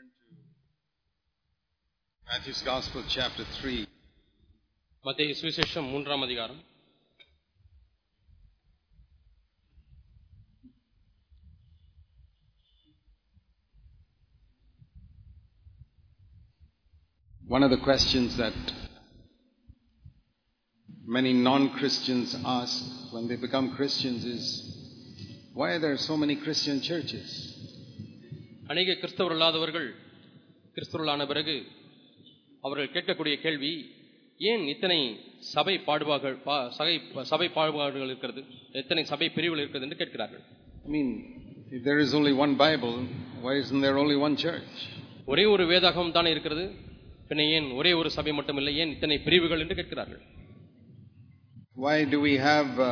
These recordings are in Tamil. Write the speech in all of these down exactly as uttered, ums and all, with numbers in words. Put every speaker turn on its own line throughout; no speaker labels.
turn to Matthew's Gospel, chapter three.
மத்தேயு சுவிசேஷம் மூன்றாம் அதிகாரம்.
One of the questions that many non-Christians ask when they become Christians is, why are there so many Christian churches?
அநேக கிறிஸ்தவர் இல்லாதவர்கள் கிறிஸ்தவர்களான பிறகு அவர்கள் கேட்கக்கூடிய கேள்வி, ஏன் இத்தனை சபை பாடுபாடுகள் சபை பாடுபாடுகள் இருக்கிறது, எத்தனை சபை பிரிவுகள் இருக்கிறது என்று கேட்கிறார்கள்.
I mean, if there is only one Bible, why isn't there only one church?
ஒரே ஒரு வேதாகமம் தானே இருக்கிறது, பின்ன ஏன் ஒரே ஒரு சபை மட்டும் இல்லை, ஏன் இத்தனை பிரிவுகள் என்று கேட்கிறார்கள்.
Why do we have uh,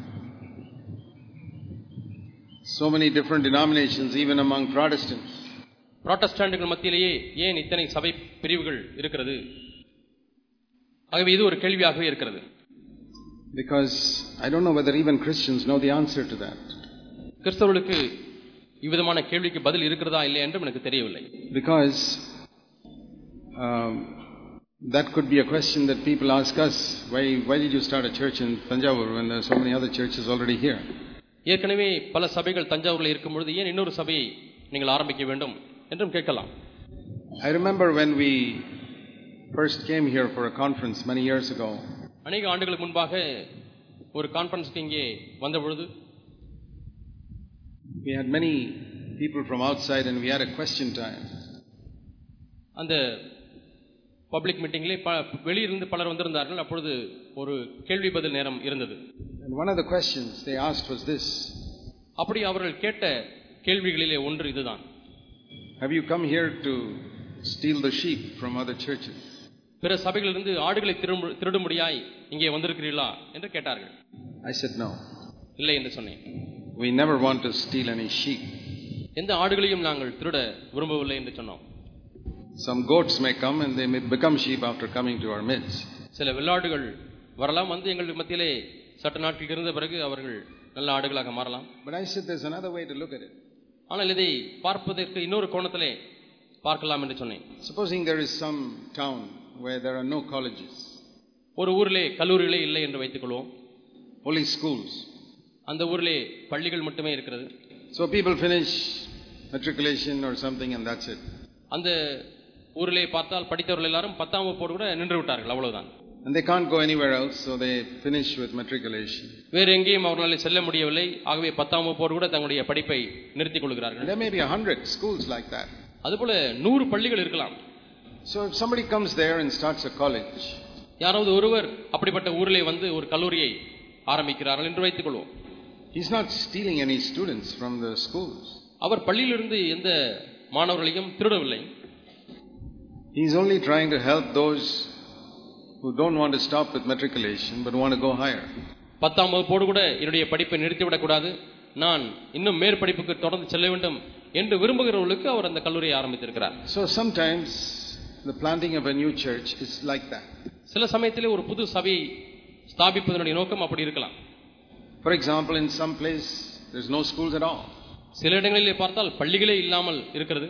so many different denominations even among Protestants?
புராட்டஸ்டன்ட்கள் மத்தியிலேயே ஏன் இத்தனை சபை பிரிவுகள் இருக்கிறது? ஆகவே இது ஒரு கேள்வியாகவே இருக்கிறது.
Because I don't know whether even Christians know the answer to that.
கிறிஸ்தவர்களுக்கு இவ்விதமான கேள்விக்கு பதில் இருக்கிறதா இல்லை என்றும் எனக்கு தெரியவில்லை.
Because um, that could be a question that people ask us. Why, why did you start a church in Tanjavur when there are so many other churches already here?
ஏற்கனவே பல சபைகள் தஞ்சாவூரில் இருக்கும் பொழுது ஏன் இன்னொரு சபையை நீங்கள் ஆரம்பிக்க வேண்டும் என்றும் கேட்கலாம்.
I remember when we first came here for a conference many years ago.
அநேக ஆண்டுகளுக்கு முன்பாக ஒரு கான்ஃபரன்ஸ்க்கு இங்கே வந்த பொழுது
we had many people from outside and we had a question time.
அந்த பப்ளிக் மீட்டிங்கிலே வெளியிலிருந்து பலர் வந்திருந்தார்கள். அப்பொழுது ஒரு கேள்வி பதில் நேரம் இருந்தது.
And one of the questions they asked was this.
அப்படி அவர்கள் கேட்ட கேள்விகளிலே ஒன்று இதுதான்.
Have you come here to steal the sheep from other churches?
பிற சபைகளிலிருந்து ஆடுகளை திருடும்படியாய் இங்கே வந்திருக்கிறீர்களா என்று கேட்டார்கள்.
I said no.
இல்லை என்று சொன்னேன்.
We never want to steal any sheep.
எந்த ஆடுகளையும் நாங்கள் திருட விரும்பவில்லை என்று சொன்னோம்.
Some goats may come and they may become sheep after coming to our midst.
சில வெள்ளாடுகள் வரலாம், வந்து எங்கள் மத்தியிலே சற்று நாட்கள் இருந்த பிறகு அவர்கள் நல்ல ஆடுகளாக மாறலாம்.
But I said there's another way to look at it.
ஆனால் இதை பார்ப்பதற்கு இன்னொரு கோணத்திலே பார்க்கலாம் என்று சொன்னேன்.
Supposing there is some town where there are no colleges.
ஒரு ஊரிலே கல்லூரிகளே இல்லை என்று வைத்துக் கொள்வோம்.
Only schools.
அந்த ஊரிலே பள்ளிகள் மட்டுமே இருக்கிறது.
So people finish matriculation or something and that's it.
அந்த ஊரிலே பார்த்தால் படித்தவர்கள் எல்லாரும் பத்தாம் வகுப்போடு கூட நின்று விட்டார்கள், அவ்வளவுதான்.
And they can't go anywhere else, so they finish with matriculation.
வேறு எங்கேயும் அவர்களால் செல்ல முடியவில்லை, ஆகவே பத்தாம் வகுப்போடு கூட தங்களுடைய படிப்பை நிறுத்திக் கொள்கிறார்கள்.
There may be a hundred schools like that.
அதுபோல நூறு பள்ளிகள் இருக்கலாம்.
So if somebody comes there and starts a college,
யாராவது ஒருவர் அப்படிப்பட்ட ஊரிலே வந்து ஒரு கல்லூரியை ஆரம்பிக்கிறார்கள் என்று வைத்துக் கொள்வோம்.
he's not stealing any students from the schools.
அவர் பள்ளியிலிருந்து எந்த மாணவர்களையும் திருடவில்லை.
He's only trying to help those who don't want to stop with matriculation but want to go higher.
பத்தாம் வகுப்போடு கூட என்னுடைய படிப்பை நிறுத்திவிடக் கூடாது, நான் இன்னும் மேற்படிப்புக்கு தொடர்ந்து செல்ல வேண்டும் என்று விரும்புகிறவர்களுக்கு அவர் அந்த கல்லூரியை ஆரம்பித்திருக்கிறார்.
So sometimes the planting of a new church is like that.
சில சமயத்திலே ஒரு புது சபையை ஸ்தாபிப்பதனுடைய நோக்கம் அப்படி இருக்கலாம்.
For example, in some place there's no schools at all.
சில இடங்களிலே பார்த்தால் பள்ளிகளே இல்லாமல் இருக்கிறது.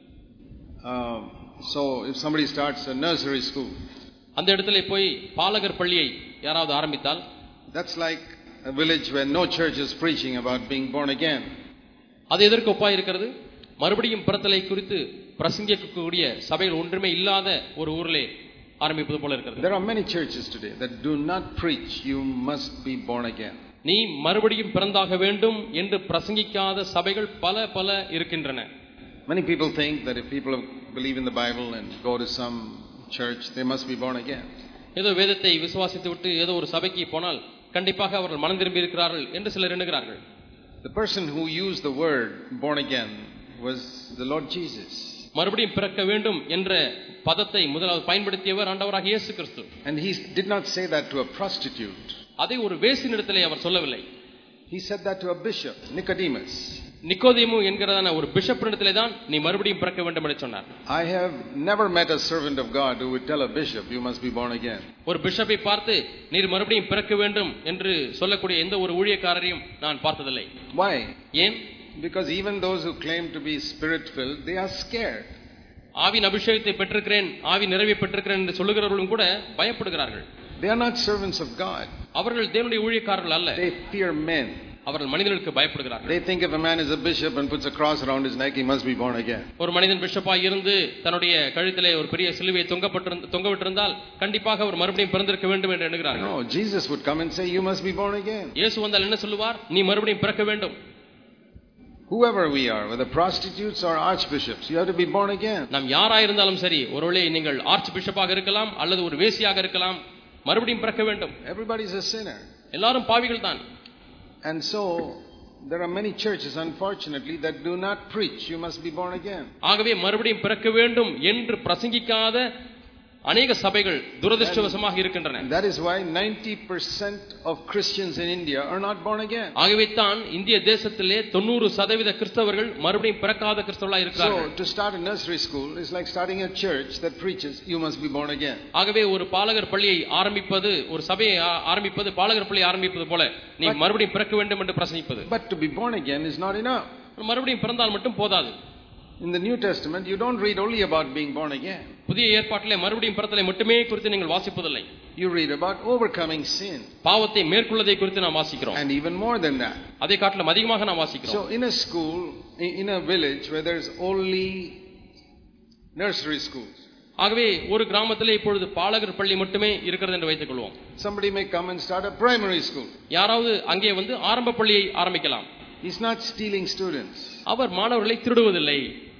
Uh, so if somebody starts a nursery school,
அந்த இடத்திலே போய் பாலகர் பள்ளியை யாராவது ஆரம்பித்தால்,
that's like a village where no church is preaching about being born again.
அது எதற்கு ஒப்பாய் இருக்கிறது? மறுபடியும் பிறத்தலை குறித்து பிரசங்கிக்கக்கூடிய சபைகள் ஒன்றுமே இல்லாத ஒரு ஊரிலே ஆரம்பிப்பது போல இருக்கிறது.
There are many churches today that do not preach you must be born again.
நீ மறுபடியும் பிறந்தாக வேண்டும் என்று பிரசங்கிக்காத சபைகள் பல பல இருக்கின்றன.
Many people think that if people believe in the Bible and go to some church, they must be born again.
ஏதோ வேதத்தை விசுவாசித்து விட்டு ஏதோ ஒரு சபைக்கு போனால் கண்டிப்பாக அவர்கள் மனம் திரும்பி இருக்கிறார்கள் என்று சிலர் எண்ணுகிறார்கள்.
The person who used the word born again was the Lord Jesus.
மறுபடியும் பிறக்க வேண்டும் என்ற பதத்தை முதலாவது பயன்படுத்தியவர் ஆண்டவராகிய இயேசு கிறிஸ்து.
And he did not say that to a prostitute.
அதை ஒரு வேசினிடத்திலே அவர் சொல்லவில்லை.
He said that to a bishop, Nicodemus.
நிக்கோதேமு என்கிறதான ஒரு பிஷப்பினிடத்திலே தான் நீ மறுபடியும் பிறக்க வேண்டும் என்று சொன்னார்.
I have never met a servant of God who would tell a bishop you must be born again.
ஒரு பிஷப்பை பார்த்து நீர் மறுபடியும் பிறக்க வேண்டும் என்று சொல்லக்கூடிய எந்த ஒரு ஊழியக்காரரையும் நான் பார்த்ததில்லை.
Why?
ஏன்?
Because even those who claim to be spirit filled, they are scared.
ஆவியின் அபிஷேகத்தை பெற்றிருக்கிறேன், ஆவி நிறைவை பெற்றிருக்கிறேன் என்று சொல்லுகிறவர்களும் கூட பயப்படுகிறார்கள்.
They are not servants of God.
அவர்கள் தேவனுடைய ஊழியக்காரர்கள் அல்ல.
They fear men.
அவர்கள் மனிதர்களுக்கு பயப்படுகிறார்கள்.
They think if a man is a bishop and puts a cross around his neck, he must be born again.
ஒரு மனிதன் பிஷப்பாய் இருந்து தன்னுடைய கழுத்திலே ஒரு பெரிய சிலுவையை தொங்கப்பட்டு தொங்கவிட்டிருந்தால் கண்டிப்பாக அவர் மறுபடியும் பிறந்திருக்க வேண்டும் என்று எண்ணுகிறார்கள்.
No, Jesus would come and say, you must be born again.
இயேசு வந்தால் என்ன சொல்லுவார்? நீ மறுபடியும் பிறக்க வேண்டும்.
Whoever we are, whether prostitutes or archbishops, you have to be born again.
நாம் யாராக இருந்தாலும் சரி, ஒருவேளை நீங்கள் ஆர்ச் பிஷப்பாக இருக்கலாம் அல்லது ஒரு வேசியாக இருக்கலாம், மறுபடியும் பிறக்க வேண்டும்.
Everybody is a sinner.
எல்லாரும் பாவிகள் தான்.
And so there are many churches, unfortunately, that do not preach you must be born again.
ஆகவே மறுபடியும் பிறக்க வேண்டும் என்று பிரசங்கிக்காத அநேக சபைகள் துரதிர்ஷ்டவசமாக இருக்கின்றன.
That is why ninety percent of Christians in India are not born again.
ஆகவே தான் இந்திய தேசத்திலே தொண்ணூறு சதவீத கிறிஸ்தவர்கள் மறுபடியும் பிறக்காத கிறிஸ்தவர்களாக இருக்கிறார்கள்.
So to start a nursery school is like starting a church that preaches you must be born again.
ஆகவே ஒரு பாலகர் பள்ளியை ஆரம்பிப்பது, ஒரு சபையை ஆரம்பிப்பது பாலகர் பள்ளியை ஆரம்பிப்பது போல நீ மறுபடியும் பிறக்க வேண்டும் என்று பிரசங்கிப்பது.
But to be born again is not enough.
மறுபடியும் பிறந்தால் மட்டும் போதாது.
In the New Testament you don't read only about being born again.
புதிய ஏற்பாட்டிலே மறுபடியும் பிறத்தலை மட்டுமே குறித்து நீங்கள் வாசிப்பதில்லை.
You read about overcoming sin.
பாவத்தை மேற்கொள்வதை குறித்து நாம் வாசிக்கிறோம்.
And even more than that.
அதை காட்டிலும் அதிகமாக நாம் வாசிக்கிறோம்.
So in a school, in a village where there is only nursery schools.
ஆகவே ஒரு கிராமத்திலே இப்பொழுது பாலகர் பள்ளி மட்டுமே இருக்கிறது என்று வைத்துக் கொள்வோம்.
Somebody may come and start a primary school.
யாராவது அங்கே வந்து ஆரம்ப பள்ளியை ஆரம்பிக்கலாம்.
He's not stealing students.
அவர் மாணவர்களை திருடுவதில்லை.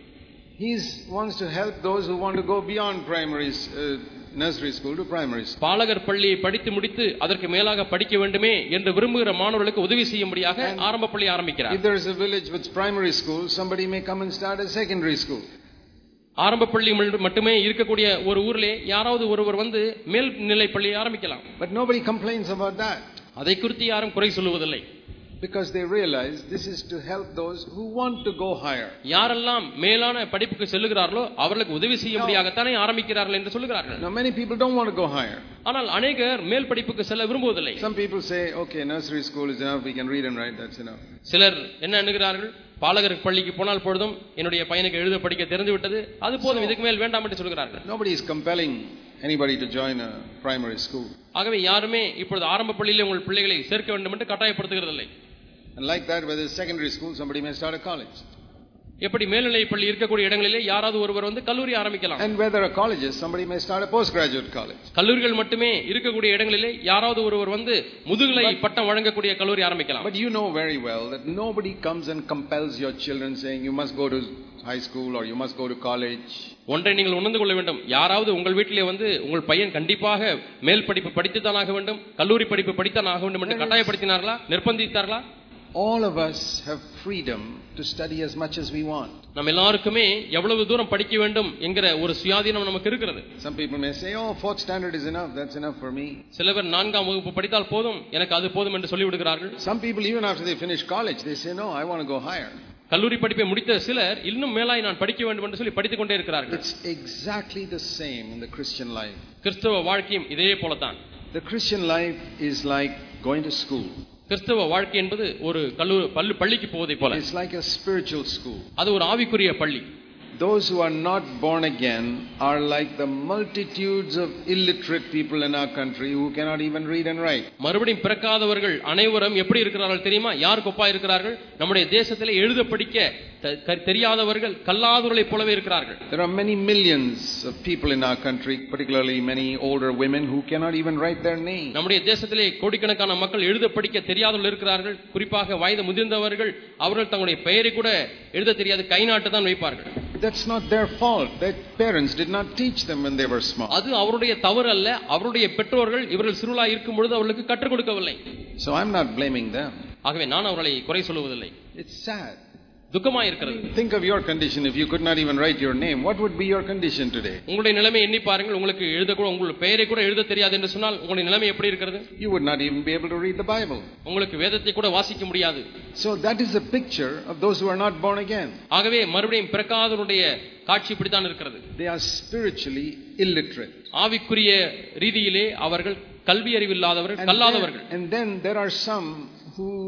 He wants to help those who want to go beyond primary uh, nursery school to primary school.
பாலகர் பள்ளியை படித்து முடித்து அதற்கு மேலாக படிக்க வேண்டுமே என்று விரும்புகிற மாணவர்களுக்கு உதவி செய்யும்படியாக ஆரம்ப பள்ளி ஆரம்பிக்கிறார்.
If there is a village with primary school, somebody may come and start a secondary school.
ஆரம்ப பள்ளி மட்டுமே இருக்கக்கூடிய ஒரு ஊரிலே யாராவது ஒருவர் வந்து மேல்நிலை பள்ளியை ஆரம்பிக்கலாம்.
But nobody complains about that.
அதை குறித்து யாரும் குறை சொல்லுவதில்லை.
Because they realize this is to help those who want to go higher.
யாரெல்லாம் மேலான படிப்புக்கு செல்லுகிறார்களோ அவர்களுக்கு உதவி செய்யும்படியாக தானே ஆரம்பிக்கிறார்கள் என்று சொல்லுகிறார்கள்.
Now many people don't want to go higher.
ஆனால் அநேகர் மேல் படிப்புக்கு செல்ல விரும்புவதில்லை.
Some people say, okay, nursery school is enough, we can read and write, that's enough.
சிலர் என்ன எண்ணுகிறார்கள்? பாலகர் பள்ளிக்கு போனால் பொழுதும் என்னுடைய பையனுக்கு எழுத படிக்க தெரிந்து விட்டது, அது போதும், இதுக்கு மேல் வேண்டாம் என்று சொல்கிறார்கள்.
Nobody is compelling anybody to join a primary school.
ஆகவே யாருமே இப்பொழுது ஆரம்ப பள்ளியிலே உங்கள் பிள்ளைகளை சேர்க்க வேண்டும் என்று கட்டாயப்படுத்துகிறதில்லை.
And like that, whether it's secondary school, somebody may start a college.
எப்படி மேல்நிலை பள்ளி இருக்கக்கூடிய இடங்களிலே யாராவது ஒருவர் வந்து கல்லூரி ஆரம்பிக்கலாம்.
And where there are colleges, somebody may start a postgraduate college.
கல்லூரிகள் மட்டுமே இருக்கக்கூடிய இடங்களிலே யாராவது ஒருவர் வந்து முதுகலை பட்டம் வழங்கக்கூடிய கல்லூரி ஆரம்பிக்கலாம்.
But you know very well that nobody comes and compels your children saying you must go to high school or you must go to college.
ஒன்றை நீங்கள் உணர்ந்து கொள்ள வேண்டும். யாராவது உங்கள் வீட்டிலே வந்து உங்கள் பையன் கண்டிப்பாக மேல் படிப்பு படித்துத்தான் ஆக வேண்டும், கல்லூரி படிப்பு படித்தான் ஆக வேண்டும் என்று கட்டாயப்படுத்தினார்களா, நிர்பந்தித்தார்களா?
All of us have freedom to study as much as we want.
நம்ம எல்லாருக்குமே எவ்வளவு தூரம் படிக்க வேண்டும் என்கிற ஒரு சுயாதீனம் நமக்கு இருக்கிறது.
Some people may say, oh, fourth standard is enough, that's enough for me.
சிலர் நான்காம் வகுப்பு படித்தால் போதும், எனக்கு அது போதும் என்று சொல்லி விடுகிறார்கள்.
Some people even after they finish college they say, no, I want to go higher.
கல்லூரி படிப்பை முடித்த சிலர் இன்னும் மேலாய் நான் படிக்க வேண்டும் என்று சொல்லி படித்துக் கொண்டே இருக்கிறார்கள்.
It's exactly the same in the Christian life.
கிறிஸ்தவ வாழ்க்கையும் இதே போலதான்.
The Christian life is like going to school.
கிறிஸ்தவ வாழ்க்கை என்பது ஒரு கல்லூரி பள்ளிக்கு போவதை போல.
It's like a spiritual school.
அது ஒரு ஆவிக்குரிய பள்ளி.
Those who are not born again are like the multitudes of illiterate people in our country who cannot even read and write.
மறுபடியும் பிறக்காதவர்கள் அனைவரும் எப்படி இருக்கிறார்கள் தெரியுமா? யார் கொப்பா இருக்கிறார்கள்? நம்முடைய தேசத்திலே எழுத படிக்க தெரியாதவர்கள் கல்லாதவர்களைப் போலவே இருக்கிறார்கள்.
There are many millions of people in our country, particularly many older women who cannot even write their name.
நம்முடைய தேசத்திலே கோடிக்கணக்கான மக்கள் எழுத படிக்க தெரியாதவர்கள் இருக்கிறார்கள். குறிப்பாக வயது முதிர்ந்தவர்கள், அவர்கள் தங்களுடைய பெயரை கூட எழுத தெரியாது, கை நாட்டு தான் வைப்பார்கள்.
That's not their fault. Their parents did not teach them when they were small.
அது அவருடைய தவறு அல்ல. அவருடைய பெற்றோர்கள் இவர்கள் சிறுவர்களாக இருக்கும் பொழுது அவர்களுக்கு கற்றுக் கொடுக்கவில்லை.
So I'm not blaming them.
ஆகவே நான் அவர்களை குறை சொல்லுவதில்லை.
It's sad.
துக்கமாக இருக்கிறது.
Think of your condition if you could not even write your name. What would be your condition today?
உங்களுடைய நிலைமை எண்ணி பாருங்கள். உங்களுக்கு எழுத கூட உங்களுடைய பெயரை கூட எழுத தெரியாது என்று சொன்னால் உங்களுடைய நிலைமை எப்படி இருக்கிறது?
You would not even be able to read the Bible.
உங்களுக்கு வேதத்தை கூட வாசிக்க முடியாது.
So that is a picture of those who are not born again.
ஆகவே மறுபடியும் பிறக்காதவருடைய காட்சி இப்படித்தான் இருக்கிறது.
They are spiritually illiterate.
ஆவிக்குரிய ரீதியிலே அவர்கள் கல்வி அறிவு இல்லாதவர்கள், கல்லாதவர்கள்.
And then there are some who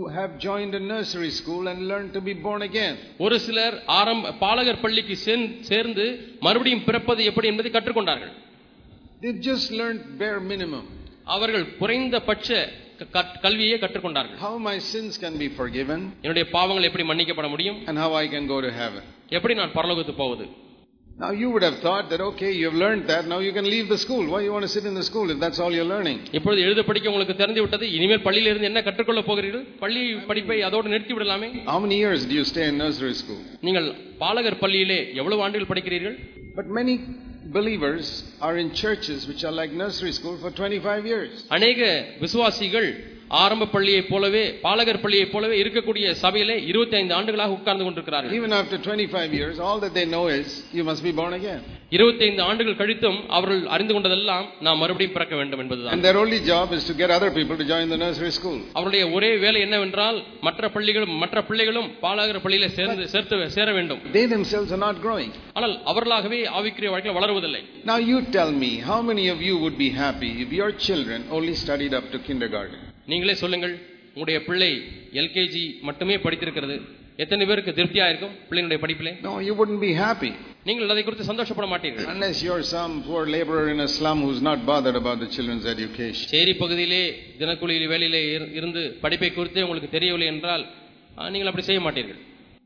have joined a nursery school and learned to be born again.
ஒரு சிலர் ஆரம்ப பாலகர் பள்ளிக்கு சேர்ந்து மறுபடியும் பிறப்பது எப்படி என்பதை கற்றுக்கொண்டார்கள்.
They just learned bare minimum.
அவர்கள் குறைந்தபட்ச கல்வியை கற்றுக்கொண்டார்கள்.
How my sins can be forgiven,
என்னுடைய பாவங்கள் எப்படி மன்னிக்கப்பட முடியும்,
and how I can go to heaven.
எப்படி நான் பரலோகத்துக்கு போவது.
Now you would have thought that okay, you have learned that, now you can leave the school. Why you want to sit in the school if that's all you're learning?
இப்பொழுது எழுத படிக்க உங்களுக்கு தெரிந்து விட்டது, இனிமேல் பள்ளியில இருந்து என்ன கற்றுக்கொள்ள போகிறீர்கள், பள்ளி படிப்பை அதோடு நிறுத்தி விடலாமே.
How many years do you stay in nursery school?
நீங்கள் பாலகர் பள்ளியிலே எவ்வளவு ஆண்டுகள் படிக்கிறீர்கள்?
But many believers are in churches which are like nursery school for twenty-five years.
அநேக விசுவாசிகள் ஆரம்ப பள்ளியை போலவே பாலகர் பள்ளியை போலவே இருக்கக்கூடிய சபையிலே இருபத்தி ஐந்து ஆண்டுகளாக உட்கார்ந்து கொண்டிருக்கிறார்கள்.
Even after twenty-five years, all that they know is you must be born again.
இருபத்தி ஐந்து ஆண்டுகள் கழித்தும் அவர்கள் அறிந்து கொண்டதெல்லாம் நாம் மறுபடியும் பிறக்க வேண்டும் என்பதுதான்.
And their only job is to get other people to join the nursery school.
அவருடைய ஒரே வேலை என்னவென்றால் மற்ற பள்ளிகளும் மற்ற பிள்ளைகளும் பாலகர் பள்ளியிலே சேர்ந்து சேர்த்து சேர வேண்டும்.
They themselves are not growing.
ஆனால் அவர்களாகவே ஆவிக்குரிய வாழ்க்கையில் வளருவதில்லை.
Now you tell me, how many of you would be happy if your children only studied up to kindergarten?
நீங்களே சொல்லுங்கள், உங்களுடைய பிள்ளை எல்கேஜி மட்டுமே படித்திருக்கிறது, எத்தனை பேருக்கு திருப்தியா இருக்கும் பிள்ளைகளுடைய படிப்பிலே?
No, you wouldn't be happy.
நீங்கள் அதை குறித்து சந்தோஷப்பட மாட்டீர்கள்.
Unless you're some poor laborer in a slum who's not bothered about the children's education.
சேரி பகுதியிலே தினக்கூலி வேலையிலே இருந்து படிப்பை குறித்து உங்களுக்கு தெரியவில்லை என்றால் நீங்கள் அப்படி செய்ய மாட்டீர்கள்.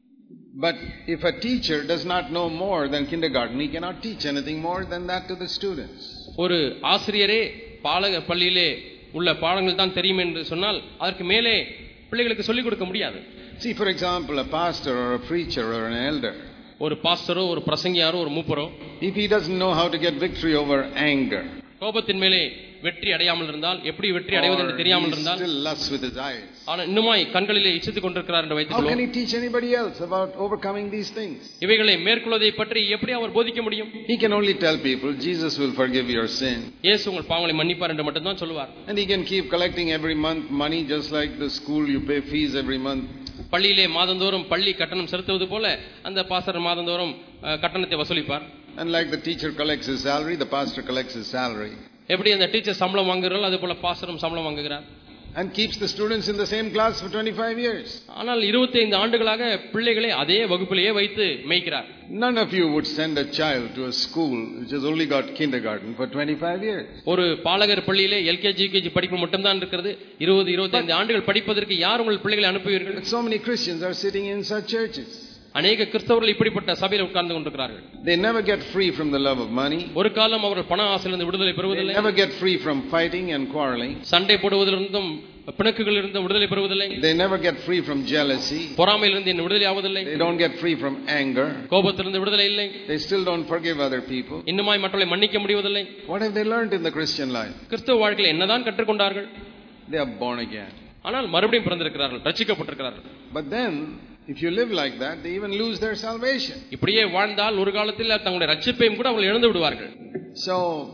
But if a teacher does not know more than kindergarten, he cannot teach anything more than that to the students.
ஒரு ஆசிரியரே பாலக பள்ளியிலே உள்ள பாடங்கள் தான் தெரியும் என்று சொன்னால் அதற்கு மேலே பிள்ளைகளுக்கு சொல்லிக் கொடுக்க முடியாது.
See, for example, a pastor or a preacher or an elder,
ஒரு பாஸ்டரோ ஒரு பிரசங்கியாரோ ஒரு மூப்பரோ,
if he doesn't know how to get victory over anger,
கோபத்தின் மேலே வெற்றி அடையாமல் இருந்தால், எப்படி வெற்றி அடைவது என்று தெரியாமல் இருந்தால்,
still lusts with his eyes,
ஆனால் இன்னுமாய் கண்களிலே இச்சித்துக் கொண்டிருக்கிறார் என்று வைத்துக்கொள்வோம்.
how can he teach anybody else about overcoming these things?
இவைகளை மேற்கொள்வதை பற்றி எப்படி அவர் போதிக்க முடியும்?
He can only tell people Jesus will forgive your sin.
இயேசு உங்கள் பாவங்களை மன்னிப்பார் என்று மட்டும் தான் சொல்வார்.
And he can keep collecting every month money just like the school you pay fees every month.
பள்ளியிலே மாதந்தோறும் பள்ளி கட்டணம் செலுத்துவது போல அந்த பாஸ்டர் மாதந்தோறும் கட்டணத்தை வசூலிப்பார்.
And like the teacher collects his salary, the pastor collects his salary.
எப்படி அந்த டீச்சர் சம்பளம் வாங்குகிறார்கள் அது போல பாஸ்டரும் சம்பளம் வாங்குகிறார்.
And keeps the students in the same class for twenty-five years.
ஆனால் இருபத்தி ஐந்து ஆண்டுகளாக பிள்ளைகளை அதே வகுப்பிலேயே வைத்து மேய்க்கிறார்.
None of you would send a child to a school which has only got kindergarten for twenty-five years.
ஒரு பாலகர் பள்ளியிலே எல்கேஜி யூகேஜி படிப்பு மட்டும் தான் இருக்கிறது. இருபது இருபத்தி ஐந்து ஆண்டுகள் படிப்பதற்கு யார் உங்கள் பிள்ளைகளை அனுப்புவீர்கள்?
So many Christians are sitting in such churches.
அநேக கிறிஸ்தவர்கள் இப்படிப்பட்ட சபையில் உட்கார்ந்து கொண்டிருக்கிறார்கள்.
They never get free from the love of money.
ஒரு காலம் அவர்கள் பண ஆசையிலிருந்து விடுதலை பெறுவதில்லை.
They never get free from fighting and quarreling.
சண்டை போடுவதிலிருந்தும் பிணக்குகளிலிருந்து விடுதலை பெறுவதில்லை.
They never get free from jealousy.
பொறாமையிலிருந்து என்ன விடுதலை ஆவதில்லை.
They don't get free from anger.
கோபத்திலிருந்து விடுதலை இல்லை.
They still don't forgive other people.
இன்னுமாய் மற்றவர்களை மன்னிக்க முடிவதில்லை.
What have they learned in the Christian life?
கிறிஸ்தவ வாழ்க்கையில் என்னதான் கற்றுக்கொண்டார்கள்?
They are born again.
ஆனால் மறுபடியும் பிறந்திருக்கிறார்கள், ரட்சிக்கப்பட்டிருக்கிறார்கள்.
But then if you live like that, they even lose their salvation.
இப்படியே வாழ்ந்தால் ஒரு காலத்தில் தங்களுடைய ரட்சிப்பையும் கூட அவர்கள் இழந்து விடுவார்கள்.
So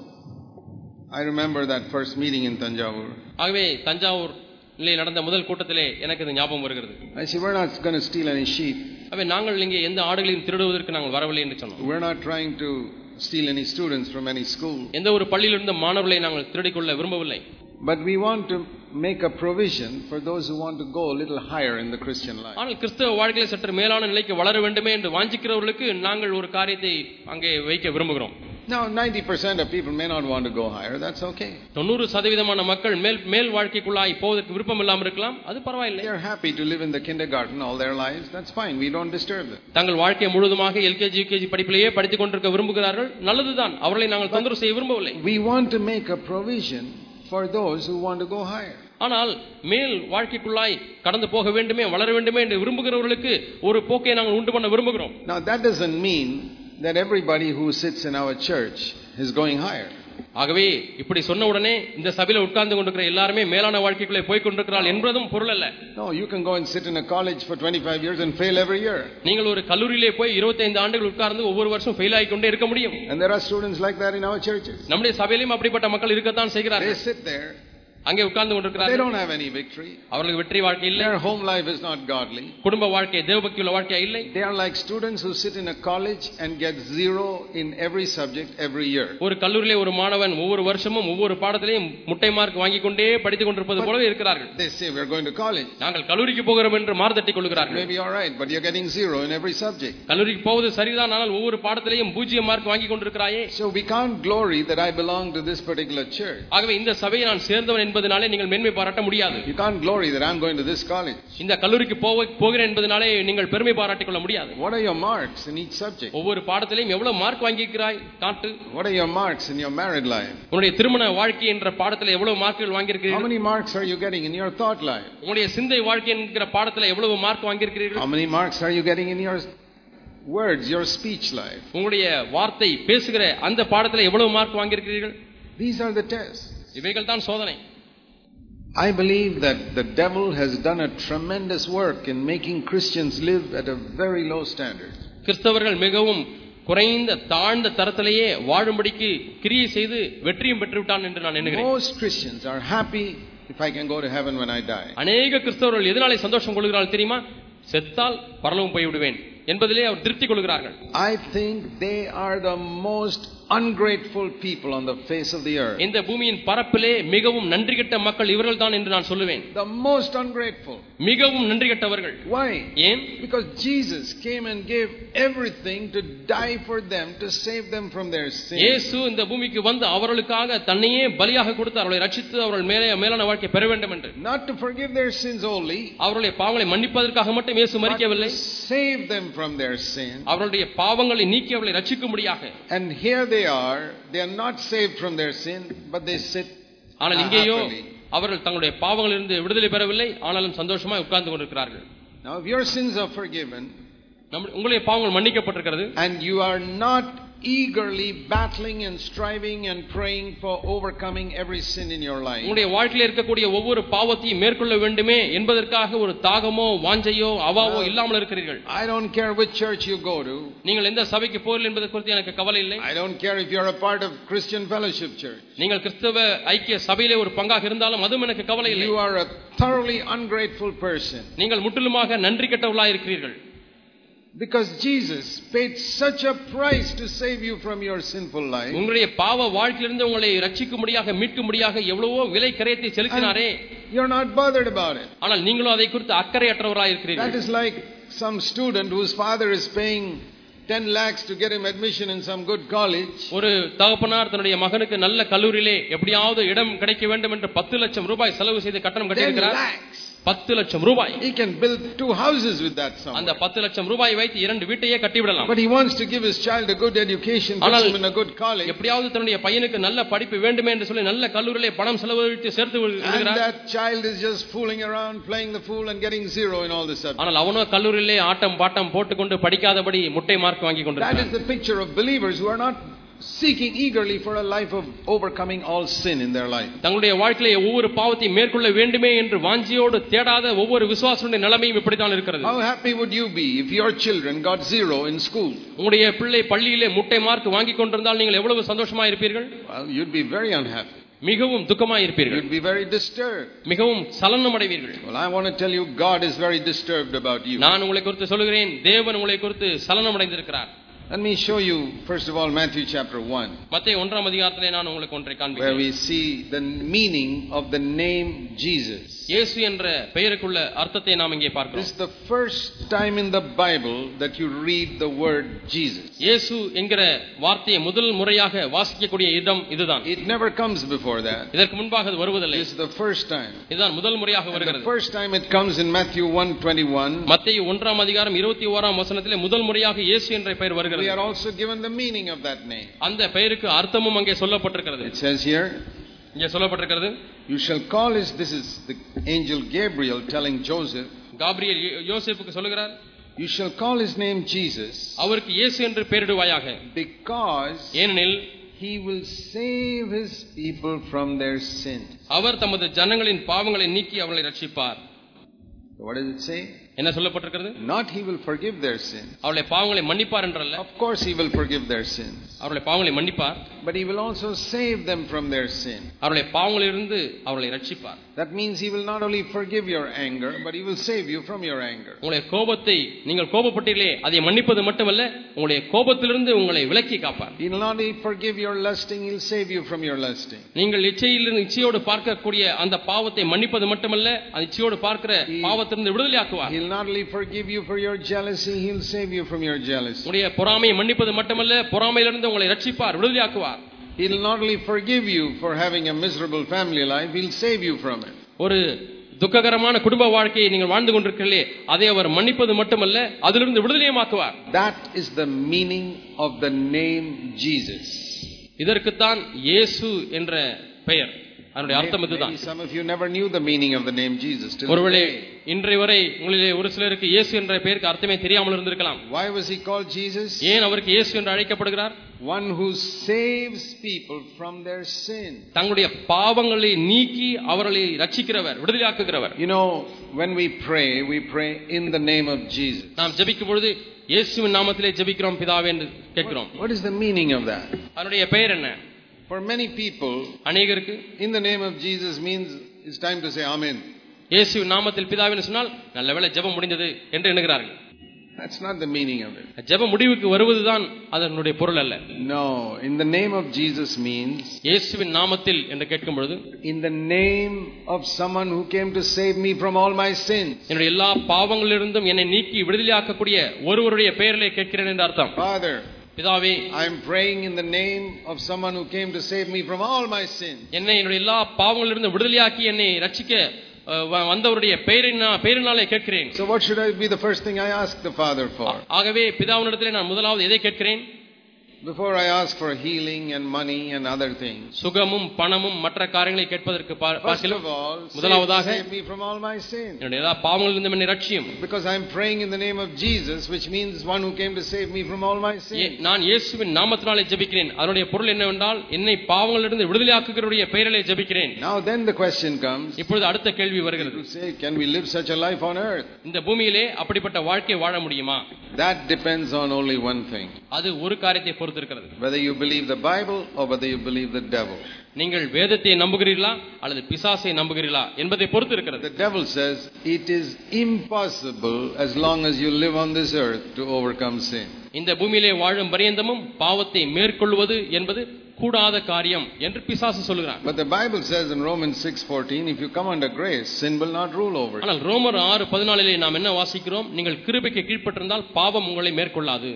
I remember that first meeting in Tanjavur.
ஆகவே தஞ்சாவூரிலே நடந்த முதல் கூட்டத்திலே எனக்கு இது ஞாபகம் வருகிறது.
I said, we're not going to steal any sheep.
ஆகவே நாங்கள் இங்கே எந்த ஆடுகளையும் திருடுவதற்கு நாங்கள் வரவில்லை என்று சொன்னோம்.
We're not trying to steal any students from any school.
எந்த ஒரு பள்ளியிலிருந்து மாணவர்களை நாங்கள் திருடிக்கொள்ள விரும்பவில்லை.
But we want to make a provision for those who want to go a little higher in the Christian life.
ஆனால் கிறிஸ்தவ வாழ்க்கையில் சற்று மேலான நிலைக்கு வளர வேண்டுமே என்று வாஞ்சிக்கிறவர்களுக்கு நாங்கள் ஒரு காரியத்தை அங்கே வைக்க விரும்புகிறோம்.
Now ninety percent of people may not want to go higher. That's okay.
தொண்ணூறு சதவீதமான மக்கள் மேல் மேல் வாழ்க்கைக்குள்ளாய் போவதற்கு விருப்பம் இல்லாமல் இருக்கலாம். அது பரவாயில்லை.
They are happy to live in the kindergarten all their lives. That's fine. We don't disturb them.
தங்கள் வாழ்க்கை முழுவதுமாக எல்கேஜி யூகேஜி படிப்பிலேயே படித்துக் கொண்டிருக்க விரும்புகிறார்கள். நல்லதுதான். அவர்களை நாங்கள் தொந்தரவு செய்ய விரும்பவில்லை.
We want to make a provision for those who want to go higher.
ஆனால் மேல் வாழ்க்கைக்குள்ளாய் கடந்து போக வேண்டுமே வளர வேண்டுமே என்று விரும்புகிறவர்களுக்கு ஒரு போக்கை நாங்கள் உண்டு பண்ண விரும்புகிறோம்.
Now that doesn't mean that everybody who sits in our church is going higher.
ஆகவே இப்படி சொன்ன உடனே இந்த சபையில உட்கார்ந்து கொண்டிருக்கிற எல்லாருமே மேலான வாழ்க்கைக்குள்ளே போய் கொண்டிருக்கிறார்கள் என்பதும் பொருள் அல்ல.
No, you can go and sit in a college for twenty-five years and fail every year.
நீங்கள் ஒரு கல்லூரியிலே போய் இருபத்தி ஐந்து ஆண்டுகள் உட்கார்ந்து ஒவ்வொரு வருஷம் ஃபெயில் ஆகி கொண்டே இருக்க முடியும்.
And there are students like that in our churches.
நம்முடைய சபையிலும் அப்படிப்பட்ட மக்கள் இருக்கத்தான் செய்கிறார்கள்.
They sit there
அங்கே உட்கார்ந்து
They
கொண்டிருக்கிறார்கள்.
don't have any victory.
அவர்களுக்கு வெற்றி வாழ்க்கை இல்லை.
Their home life is not godly.
குடும்ப வாழ்க்கை தேவபக்தியுள்ள வாழ்க்கையா இல்லை.
They are like students who sit in a college and get zero in every subject every year.
ஒரு கல்லூரியிலே ஒரு மாணவன் ஒவ்வொரு வருஷமும் ஒவ்வொரு பாடத்திலேயும் முட்டை மார்க் வாங்கிக் கொண்டே படித்துக் கொண்டிருப்பது போலவே இருக்கிறார்கள்.
They say we are going to college.
நாங்கள் கல்லூரிக்கு போகிறோம் என்று மார்த்தட்டிக் கொள்கிறார்கள்.
Maybe all right, but you are getting zero in every subject.
கல்லூரிக்கு போவது சரிதான், ஆனால் ஒவ்வொரு பாடத்திலேயும் பூஜ்ஜியம் மார்க் வாங்கிக் கொண்டிருக்கிறாயே.
So we can't glory that I belong to this particular church.
ஆகவே இந்த சபையை நான் சேர்ந்தவன் என்பதனாலே நீங்கள் மேன்மை பாராட்ட முடியாது.
You can't glory that I'm going to this college.
இந்த கல்லூரிக்கு போகிறேன் என்பதனாலே நீங்கள் பெருமை பாராட்டிக் கொள்ள முடியாது.
What are your marks in each subject?
ஒவ்வொரு பாடத்திலேயும் எவ்வளவு மார்க் வாங்கியிருக்கிறாய் காட்டு.
What are your marks in your married life?
உங்களுடைய திருமண வாழ்க்கை என்ற பாடத்தில் எவ்வளவு மார்க்குகள் வாங்கியிருக்கிறீர்கள்?
How many marks are you getting in your thought life?
உங்களுடைய சிந்தை வாழ்க்கை என்கிற பாடத்தில் எவ்வளவு மார்க் வாங்கியிருக்கிறீர்கள்?
How many marks are you getting in your words, your speech life?
உங்களுடைய வார்த்தை பேசுகிற அந்த பாடத்தில் எவ்வளவு மார்க் வாங்கியிருக்கிறீர்கள்?
These are the tests.
இவைகள் தான் சோதனை.
I believe that the devil has done a tremendous work in making Christians live at a very low standard.
கிறிஸ்தவர்கள் மிகவும் குறைந்த தாழ்ந்த தரத்திலேயே வாழும்படிக்கு கிரியை செய்து வெற்றியும் பெற்றுவிட்டான் என்று நான் எண்ணுகிறேன்.
Most Christians are happy if I can go to heaven when I die.
அநேக கிறிஸ்தவர்கள் எதனாலே சந்தோஷம் கொள்கிறார்கள் தெரியுமா? செத்தால் பரலோகம் போய் விடுவேன் என்பதிலே அவர் திருப்தி கொள்கிறார்கள்.
I think they are the most ungrateful people on the face of the earth.
இந்த பூமியின் பரப்பிலே மிகவும் நன்றிகெட்ட மக்கள் இவர்கள் தான் என்று நான் சொல்லுவேன்.
The most ungrateful.
மிகவும் நன்றிகெட்டவர்கள்.
Why?
ஏன்?
Because Jesus came and gave everything to die for them, to save them from their sins.
இயேசு இந்த பூமிக்கு வந்து அவர்களுக்காக தன்னையே பலியாக கொடுத்து அவர்களை ரட்சித்து அவர்கள் மேலே மேலான வாழ்க்கை பெற வேண்டும் என்று.
Not to forgive their sins only.
அவர்களுடைய பாவங்களை மன்னிப்பதற்காக மட்டும் இயேசு மரிக்கவில்லை.
Save them from their sin.
அவர்களுடைய பாவங்களை நீக்கி அவர்களை ரட்சிக்கும்படியாக.
And here they are, they are not saved from their sin, but they sit.
ஆனால் இங்கேயோ அவர்கள் தங்களுடைய பாவங்களிலிருந்து விடுதலை பெறவில்லை, ஆனாலும் சந்தோஷமாய் உட்கார்ந்து கொண்டிருக்கிறார்கள்.
Now if your sins are forgiven,
உங்களுடைய பாவங்கள் மன்னிக்கப்பட்டிருக்கிறது,
and you are not eagerly battling and striving and praying for overcoming every sin in your life,
உங்களுடைய வாழ்க்கையில் இருக்கக்கூடிய ஒவ்வொரு பாவத்தையும் மேற்கொள்ள வேண்டுமே என்பதற்காக ஒரு தாகமோ வாஞ்சையோ அவாவோ இல்லாமல் இருக்கிறீர்கள்.
I don't care which church you go to.
நீங்கள் எந்த சபைக்கு போறீர்கள் என்பது குறித்து எனக்கு கவலை இல்லை.
I don't care if you are a part of Christian Fellowship Church.
நீங்கள் கிறிஸ்தவ ஐக்கிய சபையிலே ஒரு பங்காக இருந்தாலும் அதுவும் எனக்கு கவலை இல்லை.
You are a thoroughly ungrateful person.
நீங்கள் முற்றிலுமாக நன்றி கெட்டவர்களாக இருக்கிறீர்கள்.
Because Jesus paid such a price to save you from your sinful life.
உங்களுடைய பாவ வாழ்க்கையிலிருந்து உங்களை ரட்சிக்கும்படியாக மீட்கும்படியாக எவ்வளவோ விலை கிரயத்தை செலுத்தினாரே.
You're not bothered about it.
ஆனால் நீங்களும் அதை குறித்து அக்கறையற்றவராக இருக்கிறீர்கள்.
That is like some student whose father is paying ten lakhs to get him admission in some good college.
ஒரு தகப்பனார் தன்னுடைய மகனுக்கு நல்ல கல்லூரியிலே எப்படியாவது இடம் கிடைக்க வேண்டும் என்று பத்து லட்சம் ரூபாய் செலவு செய்து கட்டணம் கட்டியிருக்கிறார். பத்து லட்சம் ரூபாய்.
He can build two houses with that sum.
அந்த பத்து லட்சம் ரூபாய் வைத்து இரண்டு வீட்டையே கட்டிவிடலாம்.
But he wants to give his child a good education, put him in a good college.
எப்படியாவது தன்னுடைய பையனுக்கு நல்ல படிப்பு வேண்டுமே என்று சொல்லி நல்ல கல்லூரியிலே பணம் செலவழித்து சேர்த்து விடுகிறார்.
And that child is just fooling around, playing the fool and getting zero in all the subjects.
ஆனால் அவனோ கல்லூரியிலே ஆட்டம் பாட்டம் போட்டுக்கொண்டு படிக்காதபடி முட்டை மார்க் வாங்கி கொண்டிருக்கிறார்.
That is the picture of believers who are not seeking eagerly for a life of overcoming all sin in their life.
தங்களுடைய வாழ்க்கையிலே ஒவ்வொரு பாவத்தையும் மேற்கொள்ள வேண்டுமே என்று வாஞ்சியோடு தேடாத ஒவ்வொரு விசுவாசனுடைய நிலைமையும் இப்படி தான் இருக்கிறது.
How happy would you be if your children got zero in school?
உங்களுடைய பிள்ளை பள்ளியிலே முட்டை மார்க் வாங்கி கொண்டிருந்தால் நீங்கள் எவ்வளவு சந்தோஷமா இருப்பீர்கள்?
Well, you'd be very unhappy.
மிகவும் துக்கமாய் இருப்பீர்கள்.
You'd be very disturbed.
மிகவும் சலனம் அடைவீர்கள்.
Well, I want to tell you, God is very disturbed about you.
நான் உங்களை குறித்து சொல்கிறேன், தேவன் உங்களை குறித்து சலனம் அடைந்திருக்கிறார்.
Let me show you first of all Matthew chapter one,
மத்தேயு ஒன்றாம் அதிகாரத்திலே நான் உங்களுக்கு ஒன்றை காண்பிக்கிறேன்.
where we see the meaning of the name Jesus.
இயேசு என்ற பெயருக்குள்ள அர்த்தத்தை நாம் இங்கே பார்க்கிறோம்.
This is the first time in the Bible that you read the word Jesus.
இயேசு என்கிற வார்த்தையை முதல் முறையாக வாசிக்கக்கூடிய இடம் இதுதான்.
It never comes before that.
இதற்கு முன்பாக அது வருவதில்லை.
This is the first time.
இதுதான் முதல் முறையாக வருகிறது.
The first time it comes in Matthew one twenty-one.
மத்தேயு ஒன்றாம் அதிகாரம் இருபத்தி ஓராம் வசனத்திலே முதல் முறையாக இயேசு என்ற பெயர் வருகிறது.
We are also given the meaning of that name.
அந்த பெயருக்கு அர்த்தமும் அங்கே சொல்லப்பட்டிருக்கிறது.
It says here,
இங்கே சொல்லப்பட்டிருக்கிறது,
you shall call his, this is the angel Gabriel telling Joseph,
காபிரியேல் யோசேப்புக்கு சொல்லுகிறார்,
you shall call his name Jesus,
அவருக்கு இயேசு என்று பெயரிடுவாயாக,
because
ஏனெனில்
he will save his people from their sins.
அவர் தமது ஜனங்களின் பாவங்களை நீக்கி அவர்களை ரட்சிப்பார்.
So what does it say?
என்ன சொல்லப்பட்டிருக்கிறது?
Not he will forgive their sins.
அவருடைய பாவங்களை மன்னிப்பார் என்றல்ல.
Of course he will forgive their sins.
அவருடைய பாவங்களை மன்னிப்பார்.
But he will also save them from their sin.
அவருடைய பாவங்களிலிருந்து அவர்களை ரட்சிப்பார்.
That means he will not only forgive your anger, but he will save you from your anger.
உங்களுடைய கோபத்தை நீங்கள் கோபப்பட்டீர்களே அதை மன்னிப்பது மட்டுமல்ல, உங்களுடைய கோபத்திலிருந்து உங்களை விலக்கி காப்பார்.
He will not only forgive your lusting, he will save you from your lusting.
நீங்கள் இச்சையிலிருந்து இச்சையோடு பார்க்கக்கூடிய அந்த பாவத்தை மன்னிப்பது மட்டுமல்ல, அந்த இச்சையோடு பார்க்கிற பாவத்திலிருந்து விடுதலையாக்குவார்.
He will not only forgive you for your jealousy, he will save you from your jealousy.
உங்களுடைய பொறாமையை மன்னிப்பது மட்டுமல்ல, பொறாமையிலிருந்து உங்களை ரட்சிப்பார், விடுதலையாக்குவார்.
He will not only forgive you for having a miserable family life, he will save you from it.
ஒரு துக்ககரமான குடும்ப வாழ்க்கையை நீங்கள் வாழ்ந்து கொண்டிருக்கிறீர்களே, அதை அவர் மன்னிப்பது மட்டுமல்ல, அதிலிருந்து விடுதலையாக்குவார்.
That is the meaning of the name Jesus.
இதற்குத்தான் இயேசு என்ற பெயர். அதனுடைய அர்த்தம் இதுதான்.
Some of you never knew the meaning of the name Jesus till
ஒருவேளை
today.
இன்றைய வரை உங்களிலே ஒரு சிலருக்கு இயேசு என்ற பெயருக்கு அர்த்தமே தெரியாமல் இருந்திருக்கலாம்.
Why was he called Jesus?
ஏன் அவருக்கு இயேசு என்று அழைக்கப்படுகிறார்?
One who saves people from their sin.
தங்களுடைய பாவங்களை நீக்கி அவர்களை ரட்சிக்கிறவர், விடுதலையாக்குகிறவர்.
You know, when we pray, we pray in the name of Jesus.
நாம் ஜெபிக்கும் பொழுது இயேசுவின் நாமத்திலே ஜெபிக்கிறோம் பிதாவே என்று கேட்கிறோம்.
What is the meaning of that?
அதனுடைய பெயர் என்ன?
For many people,
அநேகருக்கு
in the name of Jesus means it's time to say amen.
இயேசுவின் நாமத்தில் பிதாவே என்று சொன்னால் நல்லவேளை ஜெபம் முடிந்தது என்று எண்ணுகிறார்கள்.
That's not the meaning of it.
ஜெபம் முடிவுக்கு வருவதுதான் அதனுடைய பொருள் அல்ல.
No, in the name of Jesus means
இயேசுவின் நாமத்தில் என்று கேட்கும் பொழுது
in the name of someone who came to save me from all my sins.
என்னுடைய எல்லா பாவங்களிலிருந்தும் என்னை நீக்கி விடுதலையாக்கக்கூடிய ஒருவருடைய பெயரிலே கேட்கிறேன் என்று அர்த்தம்.
Father,
பிதாவே,
I am praying in the name of someone who came to save me from all my sins.
என்னை என்னுடைய எல்லா பாவங்களிலிருந்து விடுதலையாக்கி என்னை ரட்சிக்க வந்தவருடைய பெயரினாலே கேட்கிறேன்.
So what should I be the first thing I ask the Father for?
ஆகவே பிதாவினிடத்திலே நான் முதலாவது எதை கேட்கிறேன்?
Before I ask for healing and money and other things.
சுகமும் பணமும் மற்ற காரியங்களை கேட்பதற்கு பார்க்கலாம்.
முதலாவதாக save me from all my sins.
என்னுடைய எல்லா பாவங்களிலிருந்து என்னை ரட்சியும்.
Because I am praying in the name of Jesus, which means one who came to save me from all my sins.
நான் இயேசுவின் நாமத்தினாலே ஜெபிக்கிறேன். அதனுடைய பொருள் என்னவென்றால் என்னை பாவங்களிலிருந்து விடுதலையாக்குகிறவருடைய பெயரிலே ஜெபிக்கிறேன்.
Now then the question comes.
இப்பொழுது அடுத்த கேள்வி வருகிறது.
Say, can we live such a life on earth?
இந்த பூமியிலே அப்படிப்பட்ட வாழ்க்கை வாழ முடியுமா?
That depends on only one thing.
அது ஒரு காரியத்தை பொறுத்து இருக்கிறது.
Whether you believe the Bible or whether you believe the devil.
நீங்கள் வேதத்தை நம்புகிறீர்களா அல்லது பிசாசை நம்புகிறீர்களா என்பதை பொறுத்து இருக்கிறது.
The devil says it is impossible as long as you live on this earth to overcome sin.
இந்த பூமியிலே வாழும் பரியந்தமும் பாவத்தை மேற்கொள்வது என்பது கூடாத காரியம் என்று பிசாசு சொல்கிறான்.
But the Bible says in Romans six fourteen, if you come under grace, sin will not rule over you.
ஆனால் ரோமர் ஆறு பதினாலிலே நாம் என்ன வாசிக்கிறோம்? நீங்கள் கிருபைக்கு கீழ்ப்பட்டிருந்தால் பாவம் உங்களை மேற்கொள்ளாது.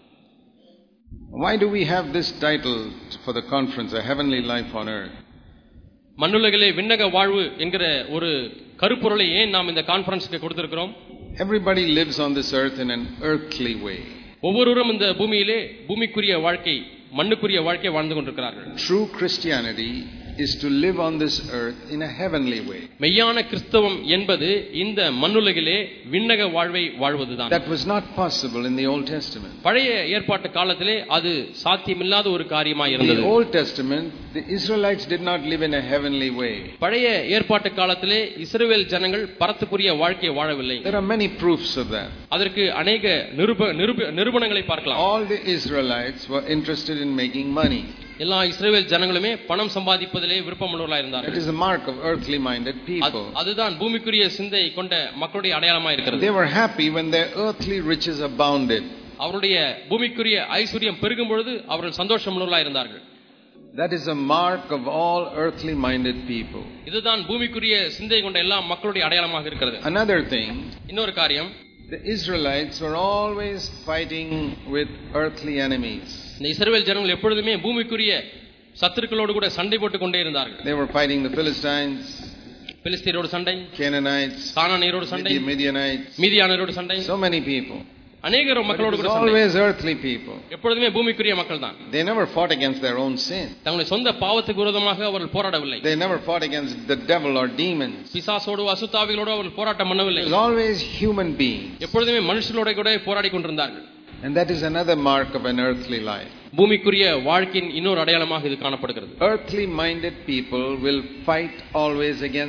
Why do we have this title for the conference, A Heavenly Life on Earth?
மண்ணுலகிலே விண்ணக வாழ்வு என்கிற ஒரு கருப்பொருளை ஏன் நாம் இந்த கான்ஃபரன்ஸ்க்கு கொடுத்திருக்கிறோம்?
Everybody lives on this earth in an earthly way.
ஒவ்வொருவரும் இந்த பூமியிலே பூமிக்குரிய வாழ்க்கை, மண்ணுக்குரிய வாழ்க்கை வாழ்ந்து கொண்டிருக்கிறார்கள்.
True Christianity is to live on this earth in a heavenly way.
மெய்யான கிறிஸ்தவம் என்பது இந்த மண்ணுலகிலே விண்ணக வாழ்வை வாழ்வதுதான்.
That was not possible in the Old Testament.
பழைய ஏற்பாட்டு காலத்திலே அது சாத்தியமில்லாத ஒரு காரியமாய் இருந்தது.
In the Old Testament, the Israelites did not live in a heavenly way.
பழைய ஏற்பாட்டு காலத்திலே இஸ்ரவேல் ஜனங்கள் பரத்துக்குரிய வாழ்க்கையை வாழவில்லை.
There are many proofs of that.
அதற்கு अनेक நிரூபணங்களை பார்க்கலாம்.
All the Israelites were interested in making money.
எல்லா இஸ்ரவேல் ஜனங்களுமே பணம் சம்பாதிப்பதிலே விருப்பமுள்ளவர்களாக இருந்தார்கள்.
It is a mark of earthly minded people.
அதுதான் பூமிக்குரிய சிந்தை கொண்ட மக்களுடைய அடையாளமாக இருக்கிறது.
They were happy when their earthly riches abounded.
அவருடைய பூமிக்குரிய ஐஸ்வரியம் பெருகும் பொழுது அவர்கள் சந்தோஷமுள்ளவர்களாக இருந்தார்கள்.
That is a mark of all earthly minded people.
இதுதான் பூமிக்குரிய சிந்தை கொண்ட எல்லா மக்களுடைய அடையாளமாக இருக்கிறது.
Another thing,
இன்னொரு காரியம்,
the Israelites were always fighting with earthly enemies.
இந்த இஸ்ரவேல் ஜனங்கள் எப்பொழுதுமே பூமிக்குரிய சத்துருக்களோடு கூட சண்டை போட்டுக் கொண்டே இருந்தார்கள்.
They were fighting the Philistines,
பெலிஸ்தீரோடு சண்டை,
Canaanites,
கானானியரோடு சண்டை,
Midianites,
மீதியானரோடு சண்டை.
so many people.
अनेक மக்களோடு கூட சண்டை.
Always earthly people.
எப்பொழுதுமே பூமிக்குரிய மக்கள் தான்.
They never fought against their own sin.
தங்களுடைய சொந்த பாவத்துக்கு விரோதமாக அவர்கள் போராடவில்லை.
They never fought against the devil or demons.
பிசாசோடு அசுத்தாவிகளோடு அவர்கள் போராட்டம் பண்ணவில்லை.
It was always human beings.
எப்பொழுதுமே மனுஷர்களோடு கூட போராடி கொண்டிருந்தார்கள்.
And that is another mark of an earthly life.
பூமிக்குரிய வாழ்க்கையின் இன்னொரு அடையாளமாக இது காணப்படுகிறது.
Earthly minded people will fight always against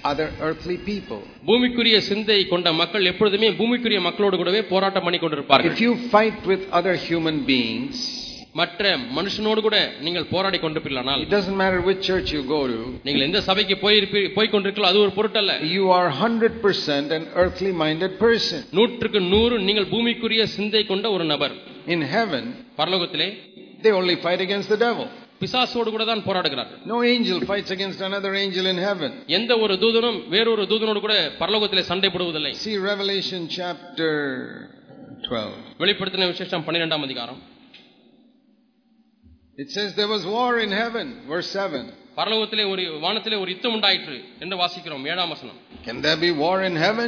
other earthly people.
பூமிக்குரிய சிந்தை கொண்ட மக்கள் எப்பொழுதுமே பூமிக்குரிய மக்களோடு கூடவே போராட்டம் பண்ணி கொண்டிருப்பார்கள்.
If you fight with other human beings,
மற்ற மனுஷனோடு கூட நீங்கள் போராடி கொண்டிருப்பீர்களானால்,
it doesn't matter which church you go to,
நீங்கள் எந்த சபைக்கு போய் போய் கொண்டிருக்கீங்களோ அது ஒரு பொருட்டல்ல.
You are one hundred percent an earthly minded person.
நூற்றுக்கு நூறு நீங்கள் பூமிக்குரிய சிந்தை கொண்ட ஒரு நபர்.
In heaven,
பரலோகத்திலே
they only fight against the devil.
பிசாசோடு கூட தான் போராடுகிறார்கள்.
No angel fights against another angel in heaven.
எந்த ஒரு தூதனும் வேறொரு தூதனோடு கூட பரலோகத்திலே சண்டை போடுவதில்லை.
See Revelation chapter twelve.
வெளிப்படுத்தின விசேஷம் பன்னிரண்டாம் அதிகாரம்.
It says there was war in heaven, verse seven.
பரலோகத்திலே ஒரு வானத்திலே ஒரு யுத்தம் உண்டாயிற்று என்று வாசிக்கிறோம். ஏழாம் வசனம்.
Can there be war in heaven?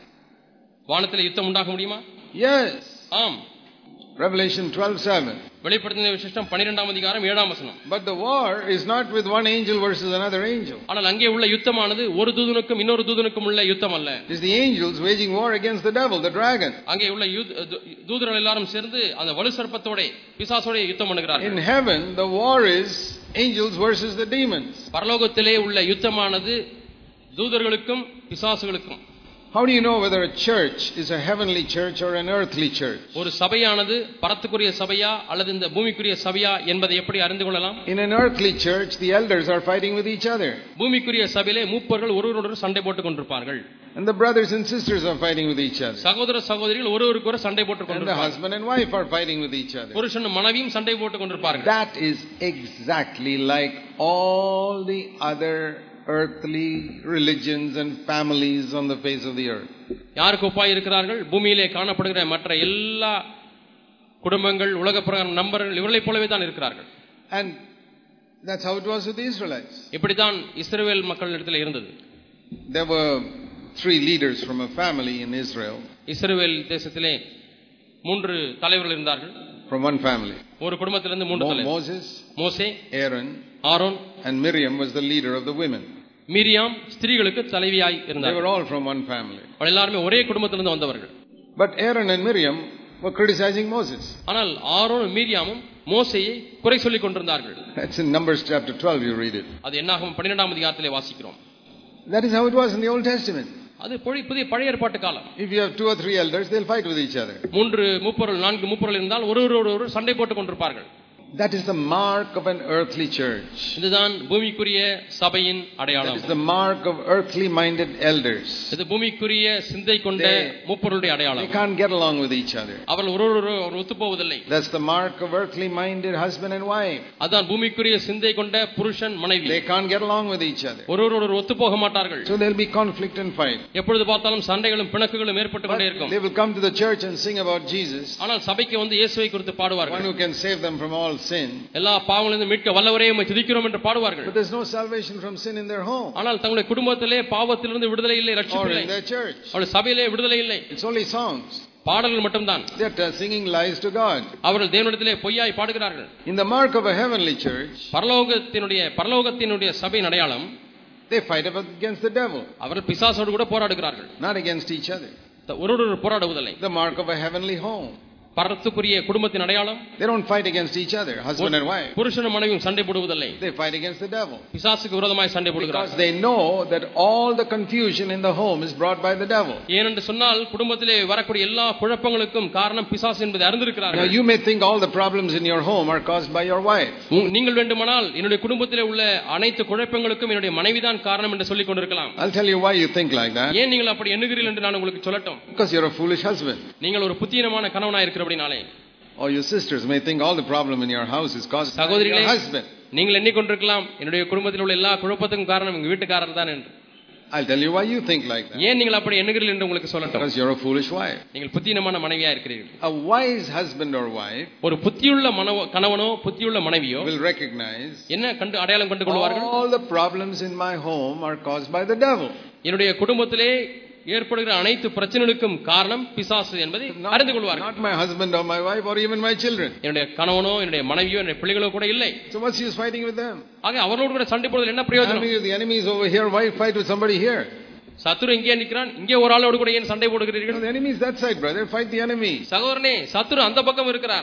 வானத்திலே யுத்தம் உண்டாக முடியுமா?
Yes.
ஆம்.
Revelation twelve seven.
வெளிப்படுத்தின விசேஷம் பன்னிரண்டாம் அதிகாரம் ஏழாம் வசனம்.
But the war is not with one angel versus another angel.
ஆனால் அங்கே உள்ள யுத்தமானது ஒரு தூதனுக்கும் இன்னொரு தூதனுக்கும் உள்ள யுத்தம் அல்ல.
It is the angels waging war against the devil, the dragon.
அங்கே உள்ள தூதர்கள் எல்லாரும் சேர்ந்து அந்த வலு சர்ப்பத்தோட பிசாசோட யுத்தம் பண்ணுகிறார்கள்.
In heaven the war is angels versus the demons.
பரலோகத்திலே உள்ள யுத்தமானது தூதர்களுக்கும் பிசாசுகளுக்கும்.
How do you know whether a church is a heavenly church or an earthly church?
ஒரு சபையானது பரத்துக்குரிய சபையா அல்லது இந்த பூமிக்குரிய சபையா என்பதை எப்படி அறிந்து கொள்ளலாம்?
In an earthly church the elders are fighting with each other.
பூமிக்குரிய சபையிலே மூப்பர்கள் ஒருவரோடு சண்டை போட்டுக் கொண்டிருப்பார்கள்.
And the brothers and sisters are fighting with each other.
சகோதர சகோதரிகள் ஒருவருக்கொரு சண்டை போட்டுக் கொண்டிருப்பார்கள்.
And the husband and wife are fighting with each other.
புருஷனும் மனைவியும் சண்டை போட்டுக் கொண்டிருப்பார்கள்.
That is exactly like all the other earthly religions and families on the face of the earth.
யாருக்கு ஒப்பாய் இருக்கிறார்கள்? பூமியிலே காணப்படுகிற மற்ற எல்லா குடும்பங்கள், உலக பிரகாரம் நம்பர்கள் இவர்களைப் போலவே தான் இருக்கிறார்கள்.
And that's how it was with the Israelites.
இப்படி தான் இஸ்ரவேல் மக்களிடத்தில் இருந்தது.
There were three leaders from a family in Israel.
இஸ்ரவேல் தேசத்திலே மூன்று தலைவர்கள் இருந்தார்கள்.
From one family.
ஒரு குடும்பத்திலிருந்து மூன்று தலைவர்கள்.
Moses,
மோசே,
Aaron,
Aaron,
and Miriam was the leader of the women.
Miriam ஸ்திரீகளுக்கு தலைவியாய் இருந்தார்கள்.
They were all from one family.
எல்லாரும் ஒரே குடும்பத்திலிருந்து வந்தவர்கள்.
But Aaron and Miriam were criticizing Moses.
ஆனால் ஆரோனும் மிரியாமும் மோசேயை குறை சொல்லிக் கொண்டிருந்தார்கள்.
That's in Numbers chapter twelve, you read it.
அது என்னாகும் பன்னிரண்டாம் அதிகாரத்திலே வாசிக்கிறோம்.
That is how it was in the Old Testament.
அது புதிய பழைய ஏற்பாட்டு காலம்.
If you have two or three elders, they'll fight with each other.
மூன்று மூப்பர்கள் நான்கு மூப்பர்கள் இருந்தால் ஒருவரோடு ஒருவர் சண்டை போட்டுக் கொண்டிருப்பார்கள்.
That is the mark of an earthly church.
இதுதான் பூமிக்குரிய சபையின் அடையாளம்.
That is the mark of earthly minded elders.
இது பூமிக்குரிய சிந்தை கொண்ட மூப்பர்களுடைய அடையாளம்.
They can't get along with each other.
அவர்கள் ஒருவரோடு ஒத்துப்போவதில்லை.
That's the mark of earthly minded husband and wife.
அதான் பூமிக்குரிய சிந்தை கொண்ட புருஷன் மனைவி.
They can't get along with each other.
ஒருவரோடு ஒத்துப்போக மாட்டார்கள்.
So there'll be conflict and fight.
எப்பொழுது பார்த்தாலும் சண்டைகளும் பிணக்குகளும் ஏற்பட்டு கொண்டே இருக்கும்.
They will come to the church and sing about Jesus.
ஆனால் சபைக்கு வந்து இயேசுவை குறித்து பாடுவார்கள்.
One who can save them from all sin.
எல்லா பாவங்களிலிருந்து மீட்க வல்லவரே உம்மை துதிக்கிறோம் என்று பாடுவார்கள்.
But there's no salvation from sin in their home.
ஆனால் தங்களுடைய குடும்பத்திலே பாவத்திலிருந்து விடுதலை இல்லை, ரட்சிப்பு இல்லை.
Or in their church.
அவருடைய சபையிலே விடுதலை இல்லை.
It's only songs.
பாடல்கள் மட்டும்தான்.
They're singing lies to God.
அவர்கள் தேவனிடத்திலே பொய்யாய் பாடுகிறார்கள்.
In the mark of a heavenly church,
பரலோகத்தினுடைய பரலோகத்தினுடைய சபையின் அடையாளம்,
they fight against the devil.
அவர்கள் பிசாசோடு கூட போராடுகிறார்கள்.
Not against each other.
ஒருவரோடு போராடுவதில்லை.
The mark of a heavenly home.
பரத்துக்குரிய குடும்பத்தின் அடையாளம்.
They don't fight against each other, husband and wife.
புருஷனும் மனைவியும் சண்டை போடுவதில்லை.
They fight against the devil.
பிசாசுக்கு விரோதமாய் சண்டை போடுகிறார்கள்.
Because they know that all the confusion in the home is brought by the devil.
ஏனென்று சொன்னால் குடும்பத்திலே வரக்கூடிய எல்லா குழப்பங்களுக்கும் காரணம் பிசாசு என்பதை அறிந்திருக்கிறார்கள்.
Now you may think all the problems in your home are caused by your wife.
நீங்கள் வேண்டுமானால் என்னுடைய குடும்பத்திலே உள்ள அனைத்து குழப்பங்களுக்கும் என்னுடைய மனைவிதான் காரணம் என்று சொல்லிக் கொண்டிருக்கலாம்.
I'll tell you why you think like that.
ஏன் நீங்கள் அப்படி எண்ணுகிறீர்கள் என்று நான் உங்களுக்கு சொல்லட்டும்.
Because you're a foolish husband.
நீங்கள் ஒரு புத்தியீனமான கணவனாய் இருக்கிறபடினாலே.
Or your sisters may think all the problem in your house is caused by your husband.
நீங்கள் எண்ணிக்கொண்டிருக்கலாம் என்னுடைய குடும்பத்தில் உள்ள எல்லா குழப்பத்துக்கும் காரணம் எங்க வீட்டுக்காரர் தான் என்று.
I'll tell you why you think like that.
ஏன் நீங்கள் அப்படி எண்ணுகிறீர்கள் என்று உங்களுக்கு சொல்லட்டும்.
Because you're a foolish wife.
நீங்கள் புத்தியீனமான மனைவியா இருக்கிறீர்கள்.
A wise husband or wife,
ஒரு புத்தியுள்ள கணவனோ புத்தியுள்ள மனைவியோ
will recognize
என்ன கண்டு அடையாளம் கண்டு கொள்வார்கள்.
All the problems in my home are caused by the devil.
என்னுடைய குடும்பத்திலே ஏற்படுகிற அனைத்து பிரச்சனைகளுக்கும் காரணம் பிசாசு என்பதை அறிந்து கொள்வார்கள்.
Not my husband or my wife or even my children.
என்னுடைய கணவனோ என்னுடைய மனைவியோ என்னுடைய பிள்ளைகளோ கூட இல்லை.
So what's use fighting with them?
ஆக அவர்களோடு கூட சண்டை போடுவதில் என்ன பிரயோஜனம்?
The enemy is over here, why fight with somebody here?
சத்துரு இங்கே நிற்கிறான், இங்கே ஒரு ஆளோடு கூட ஏன் சண்டை போடுகிறீர்கள்?
The enemy is that side, brother. Fight the enemy.
சகோதரனே, சத்துரு அந்த பக்கம் இருக்கிறார்.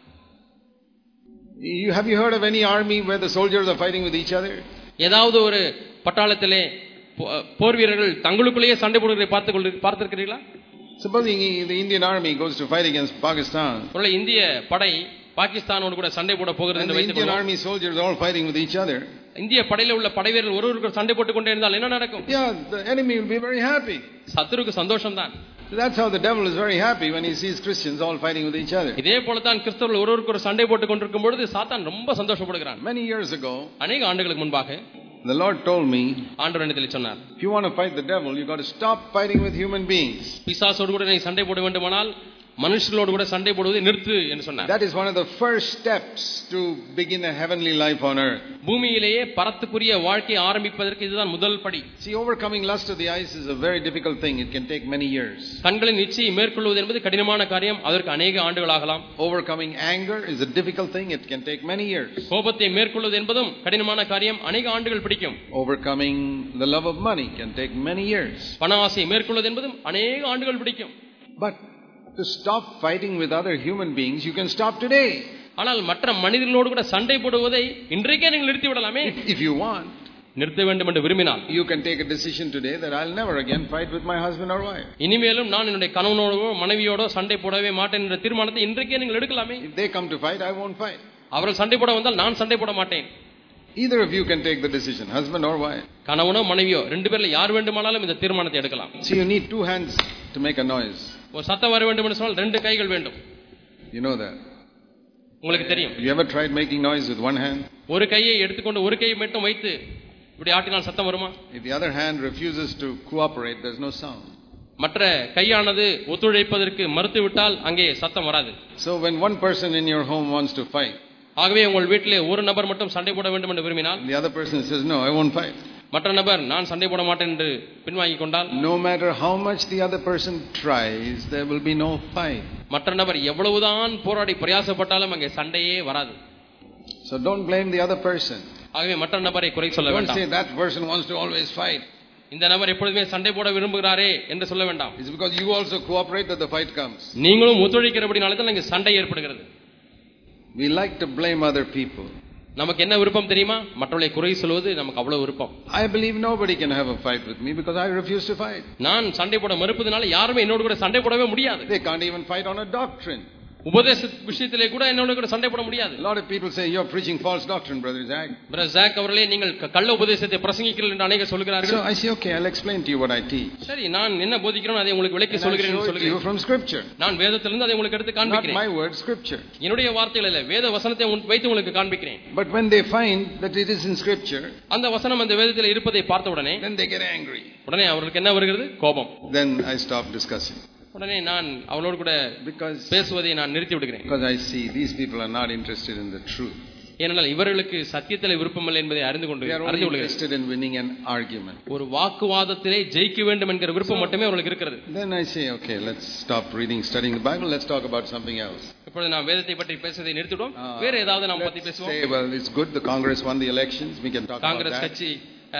You have you heard of any army where the soldiers are fighting with each other?
ஏதாவது ஒரு பட்டாளத்திலே போர் வீரர்கள் தங்களுக்குள்ளேயே சண்டை போடுவதை பார்த்து கொண்டு பார்த்திருக்கிறீர்களா?
Supposing the Indian army goes to fight against Pakistan.
ஒருவேளை இந்திய படை பாகிஸ்தானோடு கூட சண்டை போட போகிறது என்று
வைத்துக் கொள்வோம். The Indian army soldiers are all fighting with each other.
இந்திய படையில உள்ள படைவீரர்கள் ஒருவருக்கு சண்டை போட்டுக் கொண்டே இருந்தால் என்ன நடக்கும்?
Yeah, the enemy will be very happy.
சத்துருக்கு சந்தோஷம்தான்.
That's how the devil is very happy when he sees Christians all fighting with each other.
இதே போல தான் கிறிஸ்தவர்கள் ஒருவருக்கு ஒரு சண்டை போட்டுக் கொண்டிருக்கும் பொழுது சாத்தான் ரொம்ப சந்தோஷப்படுகிறான்.
Many years ago,
அநேக ஆண்டுகளுக்கு முன்பாக
the Lord told me,
ஆண்டவர் என்னிடத்தில் சொன்னார்,
if you want to fight the devil, you got to stop fighting with human beings.
பிசாசோடு கூட நீ சண்டை போட வேண்டுமானால் மனுஷர்களோடு கூட சண்டை போடுவதை நிறுத்து என்று சொன்னார்.
That is one of the first steps to begin a heavenly life on earth.
பூமியிலேயே பரத்துக்குரிய வாழ்க்கையை ஆரம்பிப்பதற்கு இதுதான் முதல் படி.
See, overcoming lust of the eyes is a very difficult thing. It can take many years.
கண்களின் இச்சையை மேற்கொள்வது என்பது கடினமான காரியம். அதற்கு அநேக ஆண்டுகள் ஆகலாம்.
Overcoming anger is a difficult thing. It can take many years.
கோபத்தை மேற்கொள்வது என்பதும் கடினமான காரியம். அநேக ஆண்டுகள் பிடிக்கும்.
Overcoming the love of money can take many years.
பண ஆசையை மேற்கொள்வது என்பதும் அநேக ஆண்டுகள் பிடிக்கும்.
But to stop fighting with other human beings, you can stop today.
ஆனால் மற்ற மனிதர்களோடு கூட சண்டை போடுவதை இன்றைக்கே நீங்கள் நிறுத்தி விடலாமே.
If you want,
நிறுத்த வேண்டும் என்று விரும்பினால்,
you can take a decision today that I'll never again fight with my husband or wife.
இனிமேலும் நான் என்னுடைய கணவனோடோ மனைவியோடோ சண்டை போடவே மாட்டேன் என்ற தீர்மானத்தை இன்றைக்கே நீங்கள் எடுக்கலாமே.
If they come to fight, I won't fight.
அவர்கள் சண்டை போட வந்தால் நான் சண்டை போட மாட்டேன்.
Either of you can take the decision, husband or wife.
கணவனோ மனைவியோ ரெண்டு பேர்ல யார் வேண்டுமானாலும் இந்த தீர்மானத்தை எடுக்கலாம்.
So you need two hands to make a noise.
ஒரு சத்தம் வர வேண்டும் என்று சொன்னால் ரெண்டு கைகள் வேண்டும்.
You know that.
உங்களுக்கு தெரியும்.
You ever tried making noise with one hand?
ஒரு கையை எடுத்துக்கொண்டு ஒரு கையை மட்டும் வைத்து இப்படி ஆட்டினால் சத்தம் வருமா?
If the other hand refuses to cooperate, there's no sound.
மற்ற கையானது ஒத்துழைப்பதற்கு மறுத்துவிட்டால் அங்கே சத்தம் வராது.
So when one person in your home wants to fight,
ஆகவே உங்கள் வீட்டிலே ஒரு நபர் மட்டும் சண்டை போட வேண்டும் என்று விரும்பினால்,
the other person says no, I won't fight.
மற்ற நபர் நான் சண்டை போட மாட்டேன் என்று பின்வாங்கிக் கொண்டால்,
no matter how much the other person tries, there will be no fight.
மற்ற நபர் எவ்வளவுதான் போராடி பிரயாசப்பட்டாலும் அங்கே சண்டையே வராது.
So don't blame the other person.
ஆகவே மற்ற நபரை குறை சொல்ல வேண்டாம்.
Don't say that person wants to always fight.
இந்த நபர் எப்பொழுதுமே சண்டை போட விரும்புகிறாரே என்று சொல்ல வேண்டாம்.
It's because you also cooperate that the fight comes.
நீங்களும் ஒத்துழைக்கிறபடினால தான் இங்கே சண்டை ஏற்படுகிறது.
We like to blame other people.
நமக்கு என்ன விருப்பம் தெரியுமா? மற்றவர்களை குறை சொல்வது நமக்கு அவ்வளவு விருப்பம்.
I believe nobody can have a fight with me because I refuse to fight.
நான் சண்டை போட மறுப்பதனால யாருமே என்னோடு கூட சண்டை போடவே முடியாது.
They can't even fight on a doctrine.
உபதேச விஷயத்திலே கூட என்னோட கூட சண்டை போட முடியாது.
A lot of people say you're preaching false doctrine, brother Zach.
Brother Zach அவர்களே நீங்கள் கள்ள உபதேசத்தை பிரசங்கிக்கிறீர்கள் என்று அநேகர் சொல்கிறார்கள்.
So I say okay, I'll explain to you what I teach.
சரி, நான் என்ன போதிக்கிறேனோ அதை உங்களுக்கு விளக்கி சொல்கிறேன் என்று சொல்கிறேன்.
You from scripture.
நான் வேதத்திலிருந்து அதை உங்களுக்கு எடுத்து காண்பிக்கிறேன்.
Not my word, scripture.
என்னுடைய வார்த்தைகள் இல்ல, வேத வசனத்தை வைத்து உங்களுக்கு காண்பிக்கிறேன்.
But when they find that it is in scripture,
அந்த வசனம் அந்த வேதத்தில் இருப்பதை பார்த்த உடனே,
then they get angry.
உடனே அவர்களுக்கு என்ன வருகிறது? கோபம்.
Then I stop discussing.
உடனே நான் அவளோடு கூட பேசுவதை நான் நிறுத்தி விடுகிறேன்.
Because I see these people are not interested in the truth.
ஏனென்றால் இவர்களுக்கு சத்தியத்தில் விருப்பமில்லை என்பதை அறிந்து கொண்டு அறிந்து கொள்கிறேன்.
Interested in winning an argument.
ஒரு வாக்குவாதத்திலே ஜெயிக்க வேண்டும் என்கிற விருப்பம் மட்டுமே அவர்களுக்கு இருக்கிறது.
Then I say okay, let's stop reading studying the Bible, let's talk about something else.
இப்பொழுது நாம் வேதத்தை பற்றி பேசுவதை நிறுத்திடுவோம். வேற ஏதாவது நாம் பத்தி பேசுவோம்.
Say well, it's good the Congress won the elections, we can talk about that.
Congress கட்சி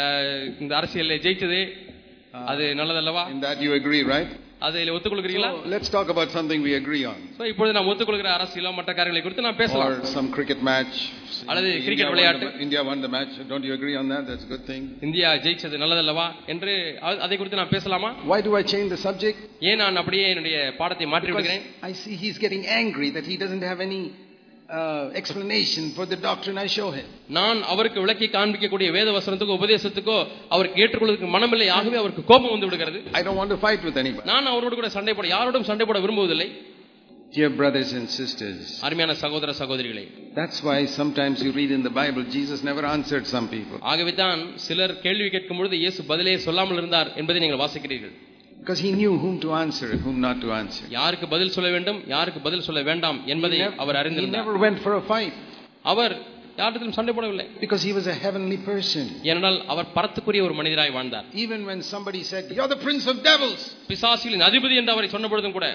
இந்த அரசியலில் ஜெயிச்சது, அது நல்லதல்லவா?
In that you agree, right?
அதில் ஒத்துக்கொள்கிறீங்களா?
So let's talk about something we agree on.
So இப்பொழுது நாம் ஒத்துக்கொள்கிற அரசியலோ மற்ற காரியங்களை குறித்து நாம் பேசலாம்.
Or some cricket match.
அல்லது கிரிக்கெட் விளையாட்டு.
India won the match. Don't you agree on that? That's a good thing.
India ஜெயிச்சது நல்லதல்லவா என்று அதை குறித்து நாம் பேசலாமா?
Why do I change the subject?
ஏன் நான் அப்படியே என்னுடைய பாடத்தை மாற்றி விடுகிறேன்?
I see he's getting angry that he doesn't have any uh, explanation for the doctrine I show him.
நான் அவருக்கு விளக்கி காண்பிக்கக்கூடிய வேத வசனத்துக்கோ உபதேசத்துக்கோ அவருக்கு ஏற்றுக்கொள்வதற்கு மனமில்லை, ஆகவே அவருக்கு கோபம் வந்து விடுகிறது.
I don't want to fight with anybody.
நான் அவரோடு கூட சண்டை போட யாரோடும் சண்டை போட விரும்புவதில்லை.
Dear brothers and sisters,
அருமையான சகோதர சகோதரிகளே,
that's why sometimes you read in the Bible Jesus never answered some people.
ஆகவே தான் சிலர் கேள்வி கேட்கும் பொழுது இயேசு பதிலே சொல்லாமல் இருந்தார் என்பதை நீங்கள் வாசிக்கிறீர்கள்.
Because he knew whom to answer and whom not to answer.
யாருக்கு பதில் சொல்ல வேண்டும், யாருக்கு பதில் சொல்ல வேண்டாம் என்பதை அவர் அறிந்திருந்தார்.
He never went for a fight.
அவர் யாரிடத்திலும் சண்டை போடவில்லை.
Because he was a heavenly person.
ஏனென்றால் அவர் பரத்துக்குரிய ஒரு மனிதராய் வாழ்ந்தார்.
Even when somebody said you're the prince of devils,
பிசாசுகளின் அதிபதி என்று அவரை சொன்ன பொழுதும் கூட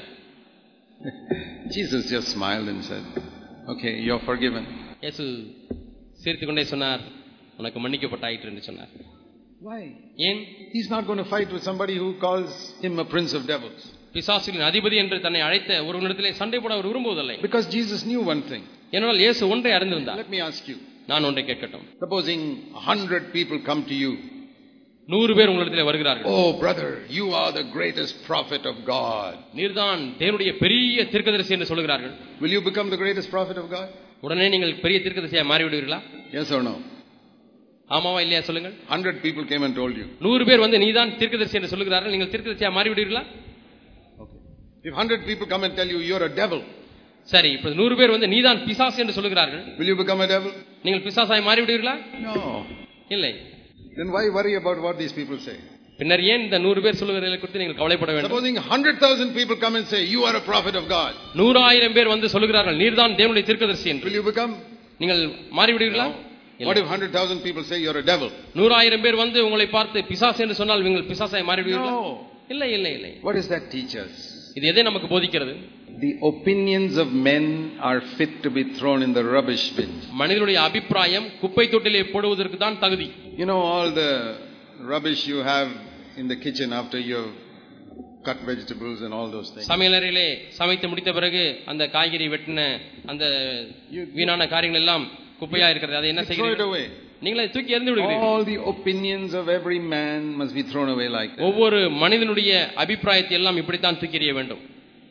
Jesus just smiled and said, okay, you're forgiven.
இயேசு சிரித்துக்கொண்டே சொன்னார், உனக்கு மன்னிக்கப்பட்டாயிற்று என்று சொன்னார்.
Why?
ஏன்?
He's not going to fight with somebody who calls him a prince of devils.
பிசாசுகளின் அதிபதி என்று தன்னை அழைத்த ஒருவனிடத்திலே சண்டை போட அவர் விரும்புவதில்லை.
Because Jesus knew one thing.
ஏனென்றால் இயேசு ஒன்றை அறிந்திருந்தார்.
Let me ask you.
நான் ஒன்றை கேட்கட்டும்.
Supposing a hundred people come to you.
நூறு பேர் உங்களிடத்தில் வருகிறார்கள்.
Oh brother, you are the greatest prophet of God.
நீர்தான் தேவனுடைய பெரிய தீர்க்கதரிசி என்று சொல்கிறார்கள்.
Will you become the greatest prophet of God?
உடனே நீங்கள் பெரிய தீர்க்கதரிசியாக மாறி விடுவீர்களா?
Yes or no?
ஆமாவா இல்லையா சொல்லுங்கள்.
one hundred people came and told you.
நூறு பேர் வந்து நீதான் தீர்க்கதரிசி என்று சொல்கிறார்கள், நீங்கள் தீர்க்கதரிசியாக மாறி விடுவீர்களா?
Okay. If one hundred people come and tell you you're a devil.
சரி, இப்ப நூறு பேர் வந்து நீதான் பிசாசு என்று சொல்கிறார்கள்.
Will you become a devil?
நீங்கள் பிசாசாய் மாறி விடுவீர்களா?
No.
இல்லை.
Then why worry about what these people say?
பின்னர் ஏன் இந்த நூறு பேர் சொல்லுகிறதை குறித்து நீங்கள் கவலைப்பட வேண்டும்?
Supposing one hundred thousand people come and say you are a prophet of God.
நூறாயிரம் பேர் வந்து சொல்கிறார்கள் நீர்தான் தேவனுடைய தீர்க்கதரிசி என்று.
Will you become?
நீங்கள் மாறி விடுவீர்களா?
What if one hundred thousand people say you're a devil?
நூறாயிரம் பேர் வந்து உங்களை பார்த்து பிசாசு என்று சொன்னால் நீங்கள் பிசாசாய் மாறி விடுவீர்களா?
No.
இல்லை இல்லை இல்லை.
What does that teach us?
இது எதை நமக்கு போதிக்கிறது?
The opinions of men are fit to be thrown in the rubbish bin.
மனிதனுடைய அபிப்பிராயம் குப்பை தொட்டிலே போடுவதற்கு தான் தகுதி.
You know all the rubbish you have in the kitchen after you cut vegetables and all those things.
சமையலறையிலே சமைத்து முடித்த பிறகு அந்த காய்கறி வெட்டின அந்த வீணான காரியங்கள் எல்லாம் குப்பையா இருக்கிறது. அதை என்ன செய்கிறீர்கள்? நீங்களே தூக்கி எறிந்து விடுகிறீர்கள்.
All the opinions of every man must be thrown away like that.
ஒவ்வொரு மனிதனுடைய அபிப்பிராயத்தை எல்லாம் இப்படி தான் தூக்கி எறிய வேண்டும்.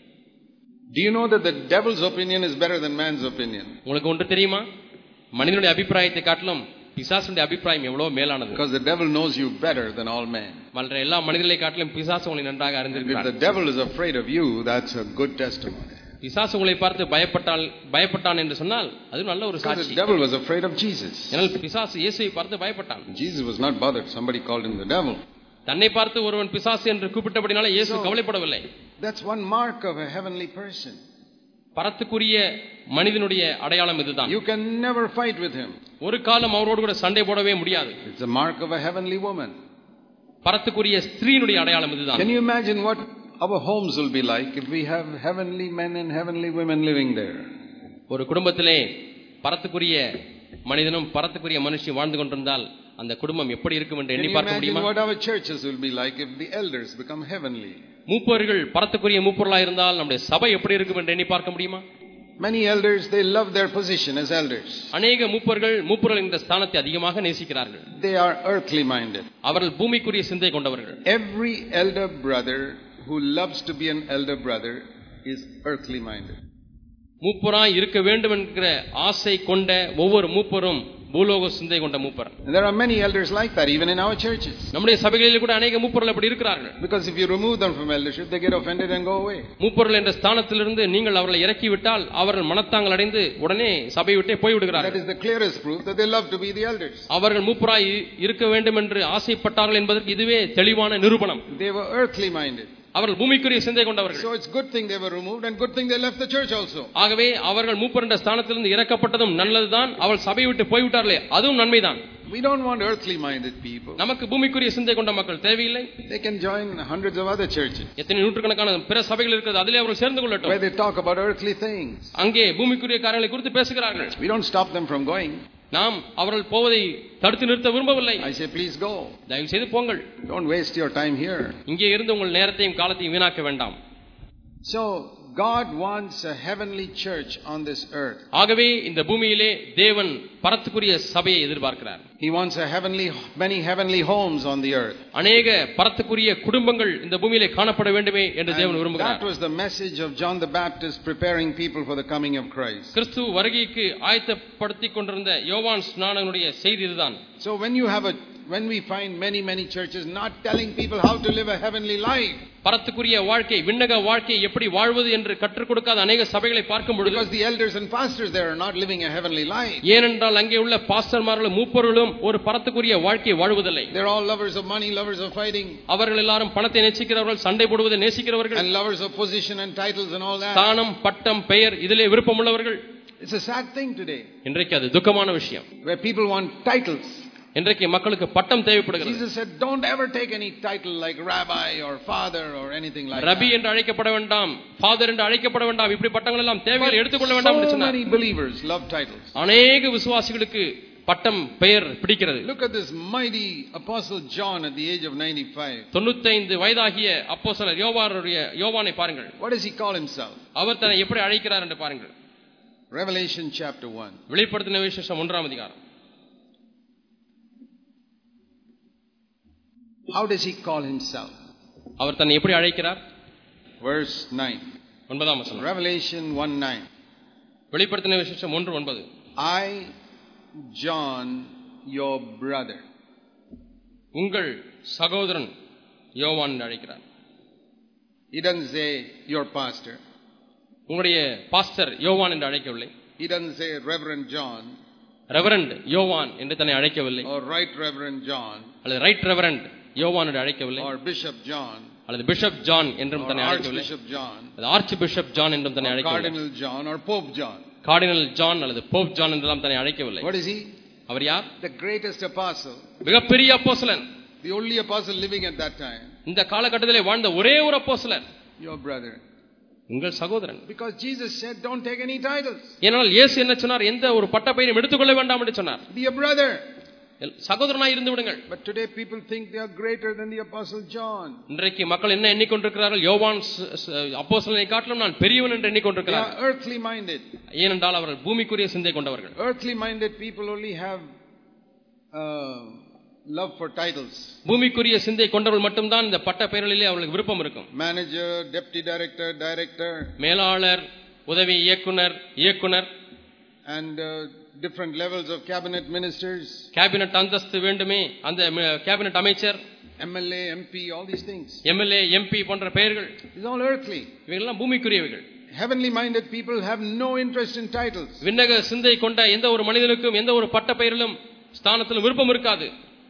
Do you know that the devil's opinion is better than man's opinion?
உங்களுக்கு ஒன்று தெரியுமா? மனிதனுடைய அபிப்பிராயத்தை காட்டிலும் பிசாசுடைய அபிப்பிராயம் எவ்வளவு மேலானது.
Because the devil knows you better than all men.
மற்ற எல்லா மனிதர்களை காட்டிலும் பிசாசு உங்களை நன்றாக அறிந்திருக்கிறார்.
If the devil is afraid of you, that's a good testimony.
பிசாசு உங்களை பார்த்து பயப்பட்டால் பயப்பட்டான் என்று சொன்னால் அது நல்ல ஒரு சாட்சி.
The devil was afraid of Jesus.
ஏனால் பிசாசு இயேசுவை பார்த்து பயப்பட்டான்.
Jesus was not bothered. Somebody called him the devil.
தன்னை பார்த்து ஒருவன் பிசாசு என்று கூப்பிட்டபடினால இயேசு கவலைப்படவில்லை.
That's one mark of a heavenly person.
பரத்துக்குரிய மனிதனுடைய அடையாளம் இதுதான்.
You can never fight with him.
ஒரு காலம் அவரோடு கூட சண்டை போடவே முடியாது.
It's a mark of a heavenly woman.
பரத்துக்குரிய ஸ்திரீனுடைய அடையாளம் இதுதான்.
Can you imagine what our homes will be like if we have heavenly men and heavenly women living there?
ஒரு குடும்பத்திலே பரத்துக்குரிய மனிதனும் பரத்துக்குரிய மனுஷியும் வாழ்ந்து கொண்டிருந்தால் அந்த குடும்பம் எப்படி இருக்கும் என்று எண்ணி பார்க்க முடியுமா?
What our churches will be like if the elders become heavenly?
மூப்பர்கள் பரத்துக்குரிய மூப்பர்களாக இருந்தால் நம்முடைய சபை எப்படி இருக்கும் என்று எண்ணி பார்க்க முடியுமா?
Many elders, they love their position as elders.
அநேக மூப்பர்கள் மூப்பர்கள் இந்த ஸ்தானத்தை அதிகமாக நேசிக்கிறார்கள்.
They are earthly minded.
அவர்கள் பூமிக்குரிய சிந்தை கொண்டவர்கள்.
Every elder brother who loves to be an elder brother is earthly minded.
மூப்பராய் இருக்க வேண்டும் என்கிற ஆசை கொண்ட ஒவ்வொரு மூப்பரும் பூலோக சிந்தை கொண்ட மூப்பர்.
There are many elders like that even in our churches.
நம்முடைய சபைகளில் கூட अनेक மூப்பர்கள் அப்படி இருக்கிறார்கள்.
Because if you remove them from eldership, they get offended and go away.
மூப்பர்கள் என்ற ஸ்தானத்திலிருந்து நீங்கள் அவர்களை இறக்கி விட்டால் அவர்கள் மனத்தாங்கல் அடைந்து உடனே சபையை விட்டே போய் விடுகிறார்கள்.
That is the clearest proof that they love to be the elders.
அவர்கள் மூப்பராய் இருக்க வேண்டும் என்று ஆசைப்பட்டார்கள் என்பதற்கு இதுவே தெளிவான நிரூபணம்.
They were earthly minded.
அவர்கள் பூமிக்குரிய சிந்தை கொண்டவர்கள்.
So it's good thing they were removed and good thing they left the church also.
ஆகவே அவர்கள் மூப்பர் என்ற ஸ்தானத்திலிருந்து இறக்கப்பட்டதும் நல்லதுதான். அவர்கள் சபையை விட்டு போய் விட்டார்களே அதுவும் நன்மைதான்.
We don't want earthly minded people.
நமக்கு பூமிக்குரிய சிந்தை கொண்ட மக்கள் தேவையில்லை.
They can join hundreds of other churches.
எத்தனை நூற்றுக்கணக்கான பிற சபைகள் இருக்கிறது அதிலே அவர்கள் சேர்ந்து கொள்ளட்டும்.
Where they talk about earthly things.
அங்கே பூமிக்குரிய காரியங்களை குறித்து பேசுகிறார்கள்.
We don't stop them from going.
நாம் அவர்கள் போவதை தடுத்து நிறுத்த விரும்பவில்லை.
I say please go.
தயவு செய்து போங்கள்.
Don't waste your time here.
இங்கே இருந்து உங்கள் நேரத்தையும் காலத்தையும் வீணாக்க வேண்டாம்.
So God wants a heavenly church on this earth.
ஆகவே இந்த பூமியிலே தேவன் பரத்துக்குரிய சபையை எதிர்பார்க்கிறார்.
He wants a heavenly many heavenly homes on the earth.
அநேக பரத்துக்குரிய குடும்பங்கள் இந்த பூமியிலே காணப்பட வேண்டுமே என்று தேவன் விரும்புகிறார்.
That was the message of John the Baptist preparing people for the coming of Christ.
கிறிஸ்து வருகைக்கு ஆயத்தப்படுத்திக் கொண்டிருந்த யோவான் ஸ்நானனுடைய செய்தி இதுதான்.
So when you have a when we find many many churches not telling people how to live a heavenly life,
பரத்துக்குரிய வாழ்க்கை விண்ணக வாழ்க்கை எப்படி வாழ்வது என்று கற்றுக் கொடுக்காத अनेक சபைகளை பார்க்கும் பொழுது,
because the elders and pastors there are not living a heavenly life.
ஏனென்றால் அங்கே உள்ள பாஸ்டர்மார்களும் மூப்பர்களும் ஒரு பரத்துக்குரிய வாழ்க்கையை வாழ்வதில்லை.
They are all lovers of money, lovers of fighting.
அவர்கள் எல்லாரும் பணத்தை நேசிக்கிறவர்கள், சண்டை போடுவதை நேசிக்கிறவர்கள்,
and lovers of position and titles and all that.
தானம் பட்டம் பெயர் இதிலே விருப்பமுள்ளவர்கள்.
It's a sad thing today.
இன்றைக்கு அது துக்கமான விஷயம்.
Where people want titles.
இன்றைக்கு மக்களுக்கு பட்டம் தேவைப்படுகிறது.
Jesus said don't ever take any title like rabbi or father or anything like that.
ரபி என்று அழைக்கப்பட வேண்டாம், ஃாதர் என்று அழைக்கப்பட வேண்டாம், இப்படி பட்டங்கள் எல்லாம் தேவையில்லை, எடுத்துக்கொள்ள வேண்டாம் என்று சொன்னார்.
So many believers love titles.
अनेक விசுவாசிகளுக்கு பட்டம் பெயர் பிடிக்கிறது.
Look at this mighty apostle John at the age of ninety-five.
தொண்ணூற்றைந்து வயதாகிய அப்போஸ்தலர் யோவானுடைய யோவானை பாருங்கள்.
What does he call himself?
அவர் தன்னை எப்படி அழைக்கிறார் என்று பாருங்கள்.
Revelation chapter one.
வெளிப்படுத்தின விசேஷம் ஒன்றாம் அதிகாரம்.
How does he call himself?
அவர் தன்னை எப்படி அழைக்கிறார்?
Verse nine.
ஒன்பதாம் வசனம்.
Revelation one nine.
வெளிப்படுத்தின விசேஷம் ஒன்று ஒன்பது.
I, John, your brother.
உங்கள் சகோதரன் யோவான் என்று அழைக்கிறார்.
He doesn't say your pastor.
உங்களுடைய பாஸ்டர் யோவான் என்று அழைக்கவில்லை.
He doesn't say Reverend John.
Reverend யோவான் என்று தன்னை அழைக்கவில்லை.
Or Right Reverend John.
அல்லது ரைட் ரெவரண்ட் யோவான் என்று அழைக்கவில்லை.
Or Bishop John.
அல்லது பிஷப் ஜான் என்றும் தன்னை அழைக்கவில்லை.
Archbishop John.
அல்லது ஆர்ச் பிஷப் ஜான் என்றும் தன்னை அழைக்கவில்லை.
Cardinal John or Pope John.
Cardinal John அல்லது போப் ஜான் என்றெல்லாம் தன்னை அழைக்கவில்லை.
What is he?
அவர் யார்?
The greatest apostle.
மிகப்பெரிய அப்போஸ்தலன்.
The only apostle living at that time.
இந்த காலகட்டத்திலே வாழ்ந்த ஒரே ஒரு அப்போஸ்தலன்.
Your brother.
உங்கள் சகோதரன்.
Because Jesus said don't take any titles.
ஏனால் இயேசு என்ன சொன்னார்? எந்த ஒரு பட்டப்பெயரையும் எடுத்துக்கொள்ள வேண்டாம் என்று சொன்னார்.
Be a brother.
சகோதரனாய் இருந்து விடுங்கள்.
But today people think they are greater than the apostle John.
இன்றைக்கு மக்கள் என்ன எண்ணிக்கொண்டிருக்கிறார்கள்? யோவான் அப்போஸ்தலனை காட்டிலும் நான் பெரியவன் என்று எண்ணிக்கொண்டிருக்கிறார்கள்.
They are earthly minded.
ஏனென்றால் அவர்கள் பூமிக்குரிய சிந்தை கொண்டவர்கள்.
Earthly minded people only have uh, love for titles.
பூமிக்குரிய சிந்தை கொண்டவர்கள் மட்டும்தான் இந்த பட்ட பெயர்களிலே அவர்களுக்கு விருப்பம் இருக்கும்.
Manager, deputy director, director.
மேலாளர், உதவி இயக்குனர், இயக்குனர்.
And uh, different levels of cabinet ministers.
Cabinet அந்தஸ்து வேண்டுமே, அந்த கேபினட் அமைச்சர்,
M L A, M P, all these things.
M L A, M P போன்ற பெயர்கள்.
These all earthly.
இவைகளெல்லாம் பூமிக்குரியவைகள்.
Heavenly minded people have no interest in titles.
விண்ணக சிந்தை கொண்ட எந்த ஒரு மனிதனுக்கும் எந்த ஒரு பட்ட பெயரிலும் ஸ்தானத்திலும் விருப்பம் இருக்காது.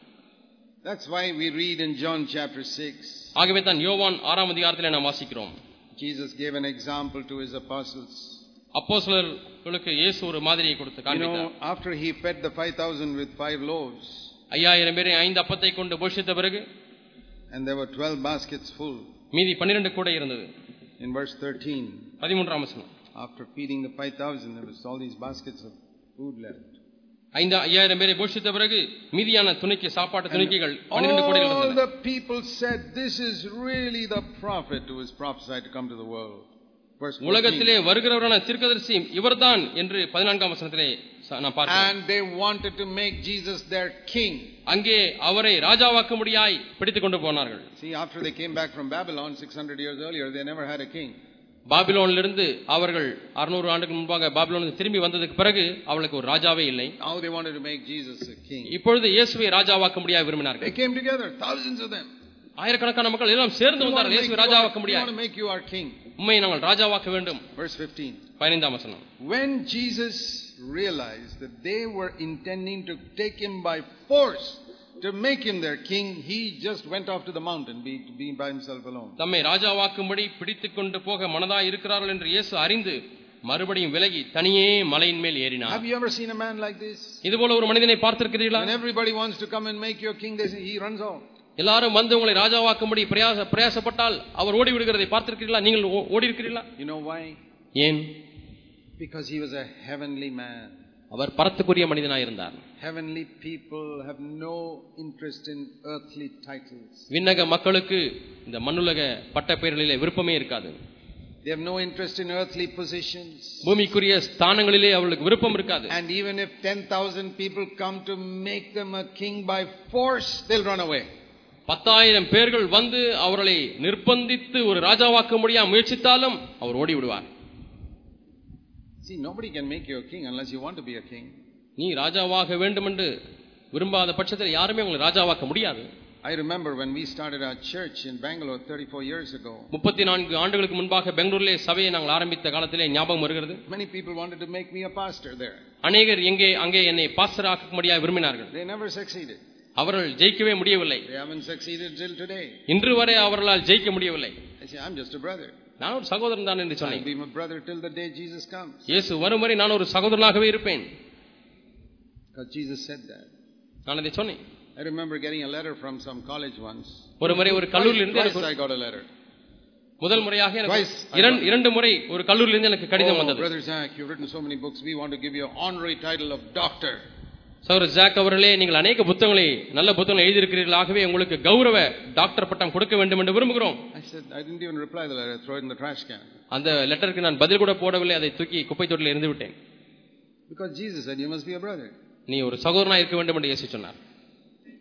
That's why we read in John chapter six.
ஆகவே தான் யோவான் ஆறாம் அதிகாரத்திலே நாம் வாசிக்கிறோம்.
Jesus gave an example to his apostles.
அப்போஸ்தலர்களுக்கு இயேசு ஒரு மாதிரியை கொடுத்து காண்பித்தார்.
You know, after he fed the five thousand with five loaves.
ஐயாயிரம் பேரை ஐந்து அப்பத்தை கொண்டு போஷித்த பிறகு,
and there were twelve baskets full.
மீதி பன்னிரண்டு கூடை இருந்தது.
In verse thirteen.
பதிமூன்றாம் வசனம்.
After feeding the five thousand, there was all these baskets of food left.
ஐந்து ஐயாயிரம் பேரை போஷித்த பிறகு மீதியான துணிக்கு சாப்பாட்டு துணிக்கைகள் பன்னிரண்டு கூடைகள் இருந்தன.
All the people said, this is really the prophet who is prophesied to come to the world.
உலகத்திலே வருகிறவரான தீர்க்கதரிசி இவர்தான் என்று பதினான்காம் வசனத்திலே நான் பார்க்கிறேன்.
And they wanted to make Jesus their king.
அங்கே அவரை ராஜாவாக்க முடியாய் பிடித்துக் கொண்டு போனார்கள்.
See, after they came back from Babylon six hundred years earlier, they never had a king.
பாபிலோனிலிருந்து அவர்கள் அறுநூறு ஆண்டுக்கு முன்பாக பாபிலோனுக்கு திரும்பி வந்ததுக்கு பிறகு அவளுக்கு ஒரு ராஜாவே இல்லை.
Now they wanted to make Jesus a king.
இப்பொழுது இயேசுவை ராஜாவாக்க முடியாய் விரும்பினார்கள்.
They came together, thousands of them.
ஆயிரக்கணக்கான மக்கள் எல்லாம் சேர்ந்து வந்தார்கள். இயேசுவை ராஜாவாக்க முடியாது.
We want to make you our king.
உம்மை நாங்கள் ராஜாவாக்க வேண்டும்.
Verse fifteen.
பதினைந்தாம் வசனம்.
When Jesus realized that they were intending to take him by force to make him their king, he just went off to the mountain, be, be by himself alone.
தம்மை ராஜாவாக்கும்படி பிடித்துக் கொண்டு போக மனதாய் இருக்கிறார்கள் என்று இயேசு அறிந்து மறுபடியும் விலகி தனியே மலையின் மேல் ஏறினார்.
Have you ever seen a man like this?
இதுபோல ஒரு மனிதனை பார்த்திருக்கிறீர்களா?
When everybody wants to come and make your king, they say, he runs off.
எல்லாரும் வந்து உங்களை ராஜாவாக்கும்படி பிரயாச பிரயாசப்பட்டால் அவர் ஓடி விடுகிறதை பார்த்திருக்கிறீர்களா? நீங்கள் ஓடி இருக்கிறீர்களா?
You know why?
ஏன்?
Because he was a heavenly man.
அவர் பரத்துக்குரிய மனிதனாய் இருந்தார்.
Heavenly people have no interest in earthly titles.
விண்ணக மக்களுக்கு இந்த மண்ணுலக பட்ட பெயர்களிலே விருப்பமே இருக்காது.
They have no interest in earthly positions.
பூமிக்குரிய ஸ்தானங்களிலே அவர்களுக்கு விருப்பம் இருக்காது.
And even if ten thousand people come to make them a king by force, they'll run away.
பத்தாயிரம் பேர்கள் வந்து அவர்களை நிர்பந்தித்து ஒரு ராஜாவாக்க முடியாம முயற்சித்தாலும் அவர் ஓடி விடுவார்.
See, nobody can make you a king unless you want to be a king.
நீ ராஜாவாக வேண்டும் என்று விரும்பாத பட்சத்தில் யாருமே உங்களை ராஜாவாக்க முடியாது.
I remember when we started our church in Bangalore thirty-four years ago.
முப்பத்தி நான்கு ஆண்டுகளுக்கு முன்பாக பெங்களூரிலே சபையை நாங்கள் ஆரம்பித்த காலத்திலே ஞாபகம் வருகிறது.
Many people wanted to make me a pastor there.
அநேகர் எங்கே அங்கே என்னை பாஸ்டர் ஆக்கும்படியாக விரும்பினார்கள்.
They never succeeded.
அவர்கள் ஜெயிக்கவே முடியவில்லை.
They haven't succeeded till today.
இன்று வரை அவர்களால் ஜெயிக்க முடியவில்லை.
I say, I'm just a brother.
நான் ஒரு சகோதரன் தான் என்று சொன்னேன்.
I'll be my brother till the day Jesus comes.
இயேசு வரும் வரை நான் ஒரு சகோதரனாகவே இருப்பேன்.
Because Jesus said that.
நான் அதை சொன்னேன்.
I remember getting a letter from some college once.
ஒரு முறை ஒரு கல்லூரியில் இருந்து
Twice I got a letter.
முதல் முறையாக எனக்கு இரண்டு முறை ஒரு கல்லூரியில் இருந்து எனக்கு கடிதம் வந்தது.
Brother Zach, you've written so many books. We want to give you an honorary title of doctor.
சகோதரர் ஜாக் அவர்களே, நீங்கள் அநேக புத்தகங்களை நல்ல புத்தகங்களை எழுதியிருக்கிறீர்கள். ஆகவே உங்களுக்கு கௌரவ டாக்டர் பட்டம் கொடுக்க வேண்டும் என்று விரும்புகிறோம்.
I said I didn't even reply the letter. Throw it in the trash can.
அந்த லெட்டருக்கு நான் பதில் கூட போடவில்லை. அதை தூக்கி குப்பை தொட்டியில் எறிந்து விட்டேன்.
Because Jesus said you must be a brother.
நீ ஒரு சகோதரனா இருக்க வேண்டும் என்று இயேசு சொன்னார்.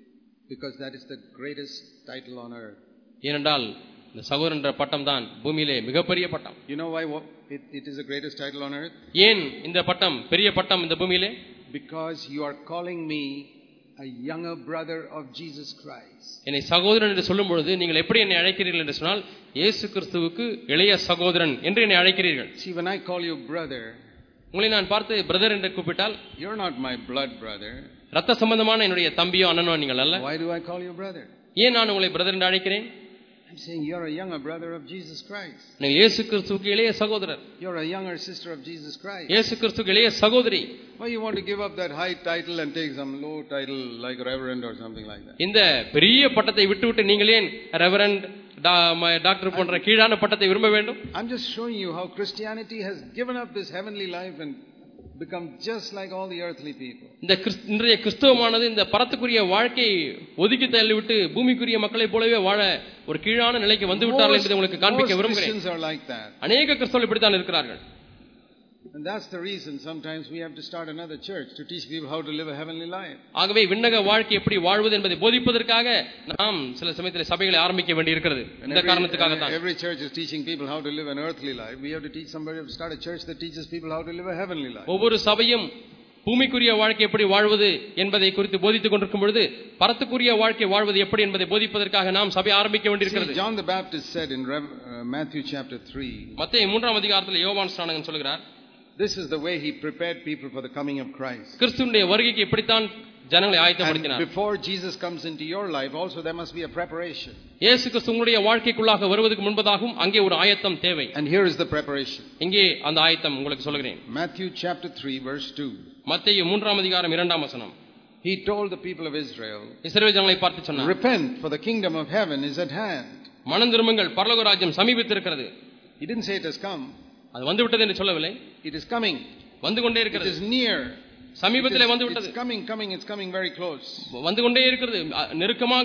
Because that is the greatest title on earth.
ஏனென்றால் இந்த சகோதரன் என்ற பட்டம் தான் பூமியிலே மிகப்பெரிய பட்டம்.
You know why it, it is the greatest title on earth?
ஏன் இந்த பட்டம் பெரிய பட்டம் இந்த பூமியிலே?
Because you are calling me a younger brother of Jesus Christ.
என்னை சகோதரன் என்று சொல்லும் பொழுது நீங்கள் எப்படி என்னை அழைக்கிறீர்கள் என்று சொன்னால் இயேசு கிறிஸ்துவுக்கு இளைய சகோதரன் என்று என்னை அழைக்கிறீர்கள்.
See, when I call you brother,
உங்களை நான் பார்த்து பிரதர் என்று கூப்பிட்டால்
you're not my blood brother.
ரத்த சம்பந்தமான என்னுடைய தம்பியோ அண்ணனோ நீங்கள் அல்ல.
Why do I call you brother?
ஏன் நான் உங்களை பிரதர் என்று அழைக்கிறேன்?
I'm saying you're a younger brother of Jesus Christ.
நீங்கள் இயேசு கிறிஸ்துவுக்கு இளைய சகோதரர்.
You're a younger sister of Jesus Christ.
இயேசு கிறிஸ்துவுக்கு இளைய சகோதரி.
Why you want to give up that high title and take some low title like reverend or something like that?
இந்த பெரிய பட்டத்தை விட்டுவிட்டு நீங்கள் ஏன் ரெவரண்ட் டாக்டர் போன்ற கீழான பட்டத்தை விரும்ப வேண்டும்?
I'm just showing you how Christianity has given up this heavenly life and become just like all the earthly people.
இந்த இன்றைய கிறிஸ்தவமானது இந்த பரத்துக்குரிய வாழ்க்கையை ஒதுக்கி தள்ளிவிட்டு பூமிக்குரிய மக்களைப் போலவே வாழ ஒரு கீழான நிலைக்கு வந்து விட்டார்கள் என்பதை உங்களுக்கு காண்பிக்க விரும்புகிறேன். அநேக கிறிஸ்தவர்கள் இப்படித்தான் இருக்கிறார்கள்.
And that's the reason sometimes we have to start another church to teach people how to live a heavenly life.
ஆகவே விண்ணக வாழ்க்கை எப்படி வாழ்வது என்பதை போதிப்பதற்காக நாம் சில சமயத்தில் சபைகளை ஆரம்பிக்க வேண்டி இருக்கிறது. இந்த காரணத்துக்காக தான்
every church is teaching people how to live an earthly life. We have to teach somebody to start a church that teaches people how to live a heavenly life.
ஒவ்வொரு சபையும் பூமிக்குரிய வாழ்க்கை எப்படி வாழ்வது என்பதை குறித்து போதித்துக் கொண்டிருக்கும் பொழுது பரத்துக்குரிய வாழ்க்கை வாழ்வது எப்படி என்பதை போதிப்பதற்காக நாம் சபை ஆரம்பிக்க வேண்டியிருக்கிறது.
John the Baptist said in Matthew chapter three.
மத்தேயு மூன்றாம் அதிகாரத்தில் யோவான் ஸ்நானகன் சொல்கிறார்,
this is the way he prepared people for the coming of Christ.
கிறிஸ்துவினுடைய வருகைக்கு எப்படித்தான் ஜனங்களை ஆயத்தப்படுத்தினார்.
Before Jesus comes into your life also there must be a preparation.
இயேசு கிறிஸ்துவினுடைய வாழ்க்கைக்குள்ளாக வருவதற்கு முன்பதாகவும் அங்கே ஒரு ஆயத்தம் தேவை.
And here is the preparation.
இங்கே அந்த ஆயத்தம் உங்களுக்கு சொல்கிறேன்.
Matthew chapter three verse two.
மத்தேயு மூன்றாம் அதிகாரம் இரண்டாம் வசனம்.
He told the people of Israel,
இஸ்ரவேல் ஜனங்களை பார்த்து சொன்னார்,
repent for the kingdom of heaven is at hand.
மனம் திரும்புங்கள், பரலோக ராஜ்யம் சமீபித்திருக்கிறது.
He didn't say it has come.
அது வந்து விட்டது என்று சொல்லவில்லை.
It is coming.
வந்து கொண்டே இருக்கிறது.
It is near.
சமீபத்திலே வந்து விட்டது.
It's coming, coming, it's coming very close.
வந்து கொண்டே இருக்கிறது, நெருக்கமாக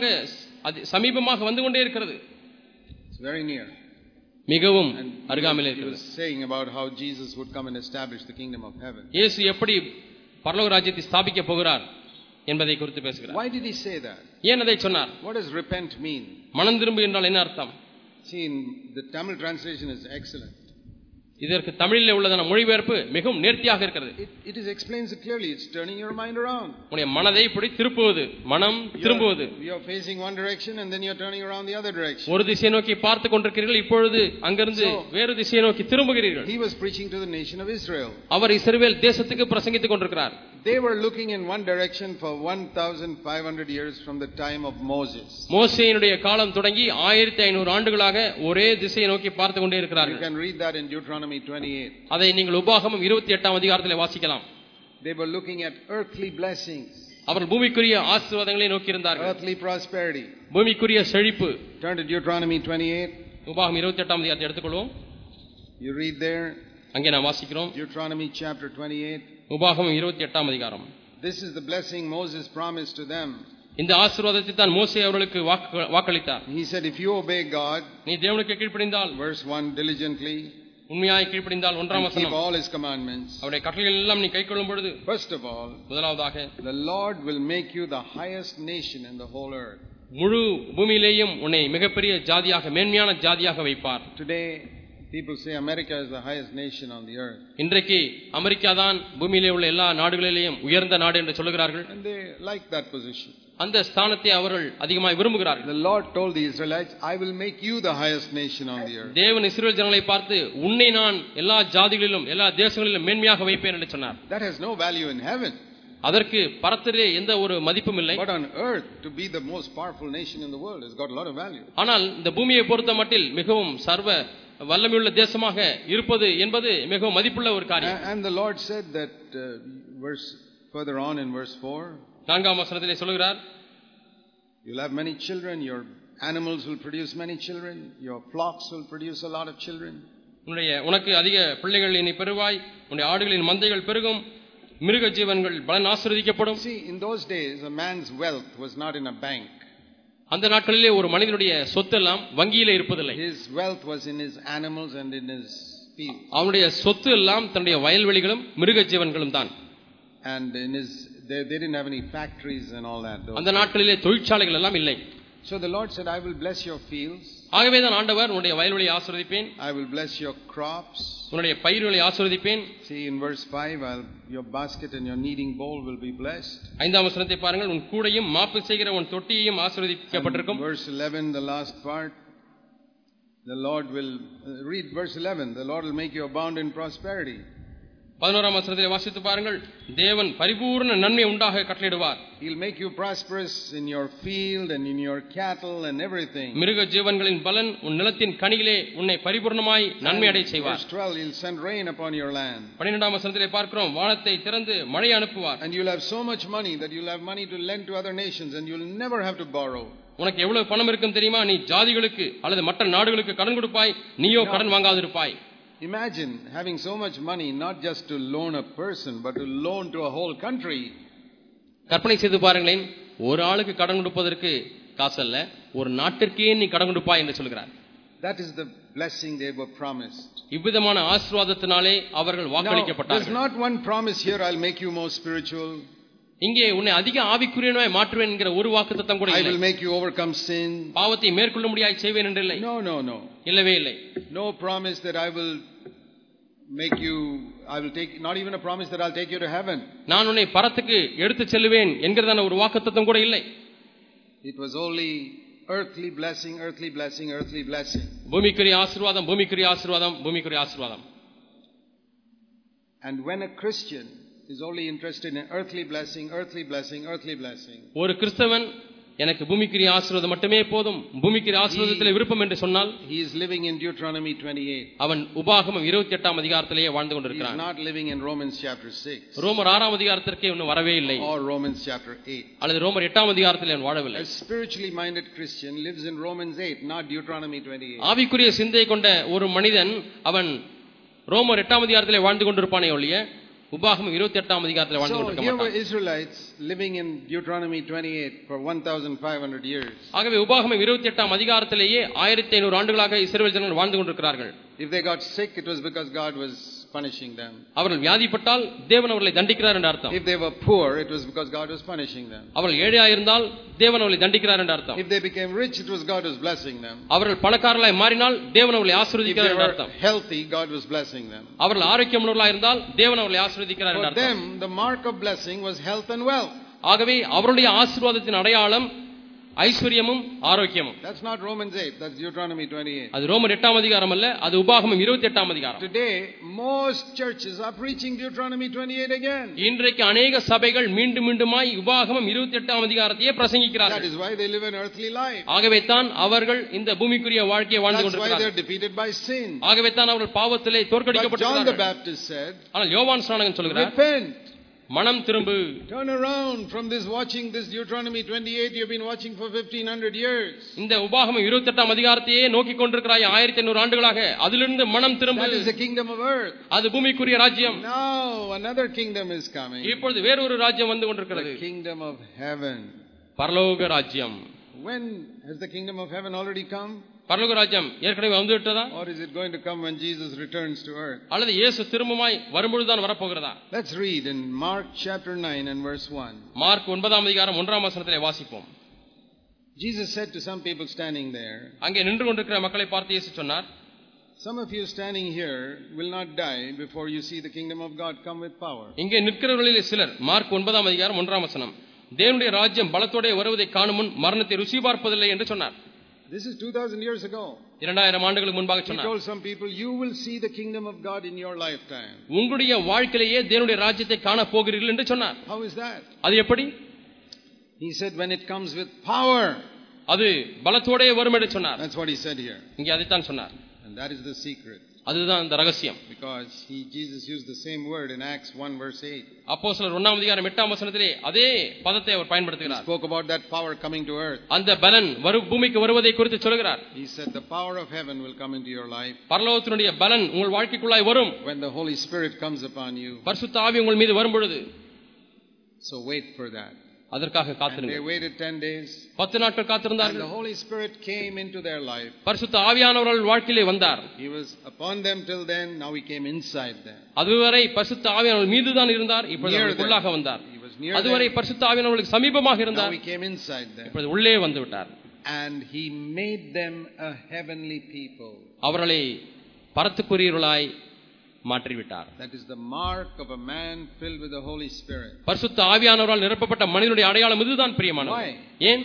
சமீபமாக வந்து கொண்டே இருக்கிறது.
It's very near.
மிகவும் அருகாமையில் இருக்கிறது.
He was saying about how Jesus would come and establish the kingdom of heaven.
இயேசு எப்படி பரலோக ராஜ்யத்தை ஸ்தாபிக்க போகிறார் என்பதை குறித்து பேசுகிறார்.
Why did he say that?
ஏன் அதை சொன்னார்?
What does repent mean?
மனம் திரும்பு என்றால் என்ன அர்த்தம்?
See, in the Tamil translation is excellent.
இதற்கு தமிழிலே உள்ளதான மொழிபெயர்ப்பு மிகவும் நேர்த்தியாக இருக்கிறது.
It is explains it clearly. It's turning your mind around.
உங்களுடைய மனதை இப்படி திருப்புவது, மனம் திரும்புவது.
You are facing one direction and then you are turning around the other direction.
ஒரு திசையை நோக்கி பார்த்து கொண்டிருக்கிறீர்கள், இப்பொழுது அங்கிருந்து வேறு திசையை நோக்கி திரும்புகிறீர்கள்.
He was preaching to the nation of Israel.
அவர் இஸ்ரவேல் தேசத்துக்கு பிரசங்கித்துக் கொண்டிருக்கிறார்.
They were looking in one direction for one thousand five hundred years from the time of Moses.
மோசேயினுடைய காலம் தொடங்கி ஆயிரத்து ஐநூறு ஆண்டுகளாக ஒரே திசையை நோக்கி பார்த்து கொண்டே இருக்கிறார்கள்.
You can read that in Deuteronomy twenty-eight.
அதை நீங்கள் உபாகமம் இருபத்தி எட்டாம் அதிகாரத்தில் வாசிக்கலாம்.
They were looking at earthly blessings.
அவர்கள் பூமிக்குரிய ஆசீர்வாதங்களை நோக்கி இருந்தார்கள்.
Earthly prosperity.
பூமிக்குரிய செழிப்பு.
Turn to Deuteronomy twenty-eight.
உபாகமம் இருபத்தி எட்டாம் அதிகாரத்தை எடுத்துக்கொள்வோம்.
You read there.
அங்கே நாம் வாசிக்கிறோம்.
Deuteronomy chapter twenty-eight.
உபாகமம் இருபத்தி எட்டாம் அதிகாரம்.
This is the blessing Moses promised to them.
இந்த ஆசீர்வாதத்தை தான் மோசே அவர்களுக்கு வாக்களித்தார்.
He said, if you obey God,
நீ தேவனுக்கு கீழ்ப்படிந்தால்,
verse one, diligently,
உண்மையாய் கீழ்ப்படிந்தால், ஒன்றாம் வசனம்,
keep all his commandments,
அவருடைய கட்டளைகள் எல்லாம் நீ கைக்கொள்ளும் பொழுது,
first of all,
முதலாவதாக,
the Lord will make you the highest nation in the whole earth.
முழு பூமியிலேயும் உன்னை மிகப்பெரிய ஜாதியாக, மேன்மையான ஜாதியாக வைப்பார்.
Today people say America is the highest nation on the earth.
இன்றைக்கு அமெரிக்கா தான் பூமியிலே உள்ள எல்லா நாடுகளிலேயும் உயர்ந்த நாடு என்று சொல்கிறார்கள்.
And they like that position.
அந்த ஸ்தானத்தை அவர்கள் அதிகமாக விரும்புகிறார்கள்.
The Lord told the Israelites, I will make you the highest nation on the earth.
தேவன் இஸ்ரவேல் ஜனங்களை பார்த்து, உன்னை நான் எல்லா ஜாதிகளிலும் எல்லா தேசங்களிலும் மேன்மையாக வைப்பேன் என்று சொன்னார்.
That has no value in heaven.
அதற்கு பரத்திலே எந்த ஒரு மதிப்பும் இல்லை.
But on earth, to be the most powerful nation in the world has got a lot of value.
ஆனால் இந்த பூமியை பொறுத்த மட்டில் மிகவும் சர்வ வல்லமையுள்ள தேசமாக இருப்பது என்பது மிகவும் மதிப்புள்ள ஒரு காரியம்.
And the Lord said that uh, verse further on in verse four,
நான்காம் வசனத்திலே சொல்கிறார்,
you'll have many children, your animals will produce many children, your flocks will produce a lot of children. உன்னுடைய
உனக்கு அதிக பிள்ளைகள் நீ பெறுவாய், உன்னுடைய ஆடுகளின் மந்தைகள் பெருகும், மிருக ஜீவன்கள் பலன் ஆசீர்வதிக்கப்படும்.
See, in those days a man's wealth was not in a bank.
அந்த நாட்களிலே ஒரு மனிதனுடைய சொத்து எல்லாம் வங்கியிலே இருப்பதில்லை.
His wealth was in his animals and in his fields.
அவனுடைய சொத்து எல்லாம் தன்னுடைய வயல்வெளிகளும் மிருக ஜீவன்களும் தான்.
and in his they, they didn't have any factories and all that.
அந்த நாட்களிலே தொழிற்சாலைகள் எல்லாம் இல்லை.
So the Lord said, I will bless your fields.
ஆகவே தான் ஆண்டவர் உன்னுடைய வயல்வெளியை ஆசீர்வதிப்பேன்.
I will bless your crops.
உன்னுடைய பயிர்களை ஆசீர்வதிப்பேன்.
See in verse five, I'll, your basket and your kneading bowl will be blessed.
ஐந்தாம் வசனத்தை பாருங்கள், உன் கூடையும் மாப்பு செய்கிற உன் தொட்டியையும் ஆசீர்வதிக்கப்பட்டிருக்கும்.
Verse eleven, the last part, the Lord will uh, read verse eleven, the Lord will make you abound in prosperity.
பதினோராம் வசனத்தை வாசித்து பாருங்கள், தேவன் பரிபூர்ண நன்மை உண்டாக கட்டளையிடுவார்.
He'll make you prosperous in your field and in your cattle and everything.
மிருக ஜீவன்களின் பலன் உன் நிலத்தின் கனியிலே உன்னை பரிபூர்ணமாய் நன்மை அடைய செய்வார்.
Verse twelve, he'll send rain upon your land.
பன்னிரண்டாம் வசனத்திலே பார்க்கிறோம், வானத்தை திறந்து மழை அனுப்புவார்.
And you'll have so much money that you'll have money to lend to other nations and you'll never have to borrow.
உனக்கு எவ்வளவு பணம் இருக்கும் தெரியுமா? நீ ஜாதிகளுக்கு அல்லது மற்ற நாடுகளுக்கு கடன் கொடுப்பாய், நீயோ கடன் வாங்காதிருப்பாய்.
Imagine having so much money not just to loan a person but to loan to a whole country.
கற்பனை செய்து பாருங்களேன், ஒரு ஆளுக்கு கடன் கொடுப்பதற்கு காசு அல்ல, ஒரு நாட்டிற்கே நீ கடன் கொடுப்பாய் என்று சொல்கிறார்.
That is the blessing they were promised.
இவ்விதமான ஆசீர்வாதத்தினாலே அவர்கள் வாக்களிக்கப்பட்டார்கள்.
There's not one promise here, I'll make you more spiritual.
இங்கே உன்னை அதிக ஆவிக்குரியவனாய் மாற்றுவேன் என்கிற ஒரு வாக்குத்தத்தம் கூட இல்லை.
I will make you overcome sin.
பாவத்தை மேற்கொள்ள முடியாய் செய்வேன் என்று இல்லை.
No, no, no.
இல்லவே இல்லை.
No promise that I will make you, I will take, not even a promise that I'll take you to heaven.
நான் உன்னை பரத்துக்கு எடுத்து செல்வேன் என்கிறதான ஒரு வாக்குத்தத்தம் கூட இல்லை.
It was only earthly blessing, earthly blessing, earthly blessing.
பூமிக்குரிய ஆசீர்வாதம், பூமிக்குரிய ஆசீர்வாதம், பூமிக்குரிய ஆசீர்வாதம்.
And when a Christian is only interested in earthly blessing, earthly blessing, earthly blessing.
ஒரு கிறிஸ்தவன் எனக்கு பூமிக்குரிய ஆசீர்வாதம் மட்டுமே போதும், பூமிக்குரிய ஆசீர்வாதத்திலே விருப்பம் என்று சொன்னால்,
he is living in Deuteronomy twenty-eight.
அவன் உபாகமம் இருபத்தி எட்டாம் அதிகாரத்திலேயே வாழ்ந்து கொண்டிருக்கிறான்.
He is not living in Romans chapter six.
ரோமர் ஆறாம் அதிகாரத்திற்கே இன்னும் வரவே இல்லை.
Or Romans chapter eight.
அல்லது ரோமர் எட்டாம் அதிகாரத்திலே அவன் வாழவில்லை.
A spiritually minded Christian lives in Romans eight, not Deuteronomy twenty-eight.
ஆவிக்குரிய சிந்தை கொண்ட ஒரு மனிதன் அவன் ரோமர் எட்டாம் அதிகாரத்திலே வாழ்ந்து கொண்டிருப்பானே ஒழிய உபாகமம் இருபத்தி எட்டாம் அதிகாரத்திலே வாழ்ந்து கொண்டிருக்க மாட்டான்.
So here were Israelites living in Deuteronomy twenty-eight for fifteen hundred years.
ஆகவே உபாகமம் இருபத்தி எட்டாம் அதிகாரத்திலேயே ஆயிரத்தி ஐநூறு ஆண்டுகளாக இஸ்ரவேல் ஜனங்கள் வாழ்ந்து கொண்டிருக்கிறார்கள்.
If they got sick, it was because God was punishing them.
அவர்கள் வியாதிப்பட்டால் தேவன் அவர்களை தண்டிக்கிறார் என்று அர்த்தம்.
If they were poor, it was because God was punishing them.
அவர்கள் ஏழையாக இருந்தால் தேவன் அவர்களை தண்டிக்கிறார் என்று அர்த்தம்.
If they became rich, it was God was blessing them.
அவர்கள் பணக்காரர்களாய் மாறினால் தேவன் அவர்களை ஆசீர்வதிக்கிறார் என்று அர்த்தம்.
If they were healthy, God was blessing them.
அவர்கள் ஆரோக்கியமுள்ளவர்களாக இருந்தால் தேவன் அவர்களை ஆசீர்வதிக்கிறார் என்று அர்த்தம்.
For them, the mark of blessing was health and wealth.
ஆகவே அவருடைய ஆசீர்வாதத்தின் அடையாளம் ஐஸ்வரியமும் ஆரோக்கியமும்.
That's not Romans eight, that's Deuteronomy twenty-eight.
அது ரோமர் எட்டாம் அதிகாரம் அல்ல, அது உபாகமம் இருபத்தி எட்டாம் அதிகாரம்.
Today most churches are preaching Deuteronomy twenty-eight again.
இன்றைக்கு अनेक சபைகள் மீண்டும் மீண்டுமாய் உபாகமம் இருபத்தி எட்டாம் அதிகாரத்தையே பிரசங்கிக்கிறார்கள்.
That is why they live an earthly life.
ஆகவே தான் அவர்கள் இந்த பூமிக்குரிய வாழ்க்கையை வாழ்ந்து கொண்டிருக்கிறார்கள்.
That's why they are defeated by sin.
ஆகவே தான் அவர்கள் பாவத்திலே தோற்கடிக்கப்பட்டிருக்கிறார்கள்.
John the Baptist said,
ஆனால் யோவான் ஸ்நானகன் சொல்கிறார்,
repent.
மனம் திரும்பு.
Turn around from this watching this Deuteronomy twenty-eight you've been watching for fifteen hundred years.
இந்த உபாகமம் இருபத்தி எட்டாம் அதிகாரத்தையே நோக்கிக் கொண்டிருக்கிறாய் ஆயிரத்தி ஐநூறு ஆண்டுகளாக. அதிலிருந்து மனம் திரும்பு.
That is the kingdom of earth.
அது பூமிக்குரிய ராஜ்யம்.
Now another kingdom is coming.
இப்பொழுது வேறொரு ராஜ்யம் வந்து கொண்டிருக்கிறது.
The kingdom of heaven.
பரலோக ராஜ்யம்.
When has the kingdom of heaven already come?
பரலோக ராஜ்யம் ஏற்கனவே வந்து விட்டதா?
Or is it going to come when Jesus returns to earth?
அல்லது இயேசு திரும்பமாய் வரும்பொழுது தான் வரப்போகிறதா?
Let's read in Mark chapter nine and verse one.
Mark ஒன்பதாம் அதிகாரம் ஒன்றாம் வசனத்திலே வாசிப்போம்.
Jesus said to some people standing there,
அங்கே நின்று கொண்டிருக்கிற மக்களை பார்த்து இயேசு சொன்னார்,
some of you standing here will not die before you see the kingdom of God come with power.
இங்கே நிற்கிறவர்களிலே சிலர், மார்க் ஒன்பதாம் அதிகாரம் ஒன்றாம் வசனம், தேவனுடைய ராஜ்யம் பலத்தோடே வருவதை காணும் முன் மரணத்தை ருசி பார்ப்பதில்லை என்று சொன்னார்.
This is two thousand years ago.
இரண்டாயிரம் ஆண்டுகளுக்கு முன்பாக சொன்னார்.
He told some people, you will see the kingdom of God in your lifetime.
உங்களுடைய வாழ்க்கையிலேயே தேவனுடைய ராஜ்யத்தை காண போகிறீர்கள் என்று சொன்னார்.
How is that?
அது எப்படி?
He said when it comes with power.
அது பலத்தோடே வரும் என்று சொன்னார்.
That's what he said here.
இங்கே அதைத்தான் சொன்னார்.
And that is the secret.
அதுதான் அந்த ரகசியம்.
Because he Jesus used the same word in Acts one verse eight.
அப்போஸ்தலர் ஒன்றாம் அதிகாரம் எட்டாம் வசனத்திலே அதே பதத்தை அவர் பயன்படுத்துகிறார்.
He spoke about that power coming to earth.
அந்த பலன் பூமிக்கு வருவதை குறித்து சொல்கிறார்.
He said the power of heaven will come into your life.
பரலோகத்தினுடைய பலன் உங்கள் வாழ்க்கைக்குள்ளாய் வரும்.
When the Holy Spirit comes upon you.
பரிசுத்த ஆவி உங்கள் மீது வரும் பொழுது.
So wait for that.
அதற்காக
And they
காத்திருந்தார்கள்.
waited ten days.
பத்து நாட்கள்
And
காத்திருந்தார்கள்.
the Holy Spirit came into their life.
பரிசுத்த ஆவியானவர் வாழ்க்கையிலே வந்தார்.
He was upon them till then. Now he came inside them.
அதுவரை பரிசுத்த ஆவியானவர் மீதுதான் இருந்தார். இப்பொழுது அவர்களுக்குள்ளாக வந்தார். அதுவரை பரிசுத்த ஆவியானவருக்கு சமீபமாக
Now
இருந்தார்.
he came inside them.
இப்பொழுது உள்ளே வந்து விட்டார்.
And he made them a heavenly people.
அவர்களை பரத்துக்குரியவர்களாய் மாற்றிவிட்டார்.
That is the mark of a man filled with the Holy Spirit.
பரிசுத்த ஆவியானவரால் நிரப்பப்பட்ட மனிதனுடைய அடையாளம் இதுதான் பிரியமானவர்களே. ஏன்?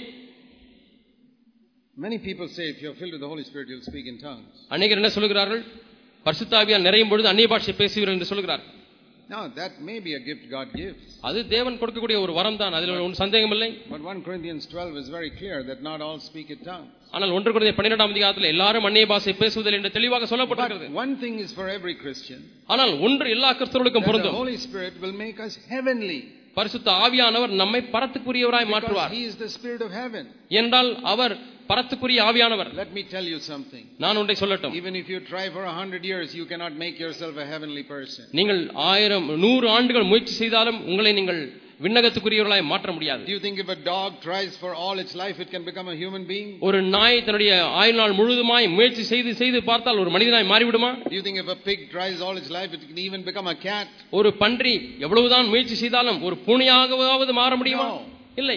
Many people say if you are filled with the Holy Spirit you'll speak in tongues.
அநேகர் என்ன சொல்கிறார்கள்? பரிசுத்த ஆவியால் நிறையும் பொழுது அந்நிய பாஷை பேசுவீர்கள் என்று சொல்கிறார்கள்.
Now that may be a gift God gives.
அது தேவன் கொடுக்கக்கூடிய ஒரு வரம் தான். அதில் ஒன்றும் சந்தேகம் இல்லை.
But First Corinthians twelve is very clear that not all speak in tongues.
ஆனால் ஒன்று கொரிந்தியர் பன்னிரண்டாம் அதிகாரத்தில் எல்லாரும் அந்நிய பாஷை பேசுவதில்லை என்று தெளிவாக சொல்லப்பட்டிருக்கிறது.
But one thing is for every Christian.
ஆனால் ஒன்று எல்லா கிறிஸ்தவர்களுக்கும் பொருந்தும்.
The Holy Spirit will make us heavenly.
பரிசுத்த ஆவியானவர் நம்மை பரத்துக்குரியவராய் மாற்றுவார்.
He is the spirit of heaven.
என்றால் அவர் பரத்துக்குரிய ஆவியானவர்.
Let me tell you something.
நான் ஒன்றை சொல்லட்டும்.
Even if you try for a hundred years you cannot make yourself a heavenly person.
நீங்கள் ஆயிரம் நூறு ஆண்டுகள் முயற்சி செய்தாலும் உங்களை நீங்கள் விண்ணகத்துக்குரியவர்களாய் மாற்ற முடியாது.
Do you think if a dog tries for all its life it can become a human being?
ஒரு நாய் தன்னுடைய ஆயுள்நாள் முழுதுமாய் முயற்சி செய்து செய்து பார்த்தால் ஒரு மனிதனாய் மாறிவிடுமா?
Do you think if a pig tries all its life it can even become a cat?
ஒரு பன்றி எவ்வளவுதான் முயற்சி செய்தாலும் ஒரு பூனையாகவாவது மாற முடியுமா? இல்லை.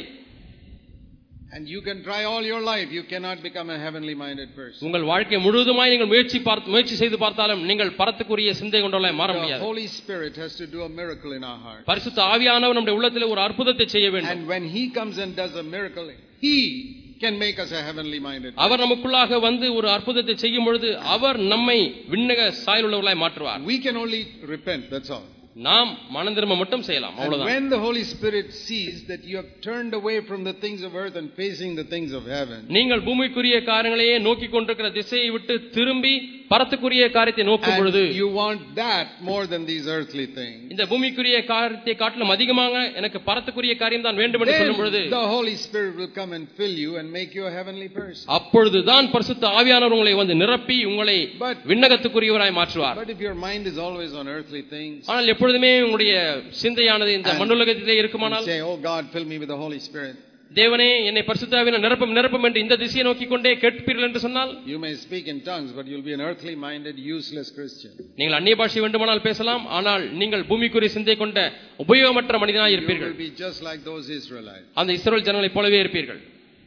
And you can try all your life you cannot become a heavenly minded person.
உங்கள் வாழ்க்கை முழுவதுமாய் நீங்கள் முயற்சி பார்த்து முயற்சி செய்து பார்த்தாலும் நீங்கள் பரத்துக்குரிய சிந்தை கொண்டவர்களாய் மாற முடியாது.
The Holy Spirit has to do a miracle in our heart.
பரிசுத்த ஆவியானவர் நம்முடைய உள்ளத்திலே ஒரு அற்புதத்தை செய்ய வேண்டும்.
And when he comes and does a miracle he can make us a heavenly minded.
அவர் நமக்குள்ளாக வந்து ஒரு அற்புதத்தை செய்யும் பொழுது அவர் நம்மை விண்ணக சாயல் உள்ளவர்களாய் மாற்றுவார்.
We can only repent, that's all.
நாம் மனந்திரும்ப மட்டும் செய்யலாம், அவ்வளவுதான்.
When the Holy Spirit sees that you have turned away from the things of earth and facing the things of heaven,
நீங்கள் பூமிக்குரிய காரியங்களையே நோக்கி கொண்டிருக்கிற திசையை விட்டு திரும்பி பரத்துக்குரிய காரியத்தை நோக்கும் பொழுது
you want that more than these earthly things,
இந்த பூமிக்குரிய காரியத்தை காட்டிலும் அதிகமாக எனக்கு பரத்துக்குரிய காரியம் தான் வேண்டும் என்று சொல்லும் பொழுது
the Holy Spirit will come and fill you and make you a heavenly person.
அப்பொழுதுதான் பரிசுத்த ஆவியானவர் உங்களை வந்து நிரப்பி உங்களை விண்ணகத்துக்குரியவராய் மாற்றுவார்.
But if your mind is always on earthly things,
ஆனால் எப்பொழுதுமே உங்களுடைய சிந்தையானது இந்த மண்ணுலகத்திலே இருக்குமானால்,
say oh God fill me with the Holy Spirit,
தேவனே என்னை பரிசுத்த ஆவியினால் நிரப்பும் நிரப்பும் என்று இந்த திசையை நோக்கி கொண்டே கேட்பீர்கள் என்று சொன்னால்,
you may speak in tongues but you will be an earthly minded useless Christian.
நீங்கள் அந்நிய பாஷை வேண்டுமானால் பேசலாம், ஆனால் நீங்கள் பூமிக்குரிய சிந்தை கொண்ட உபயோகமற்ற மனிதனாய் இருப்பீர்கள்.
You will be just like those Israelites.
அந்த இஸ்ரவேல் ஜனங்களைப் போலவே இருப்பீர்கள்.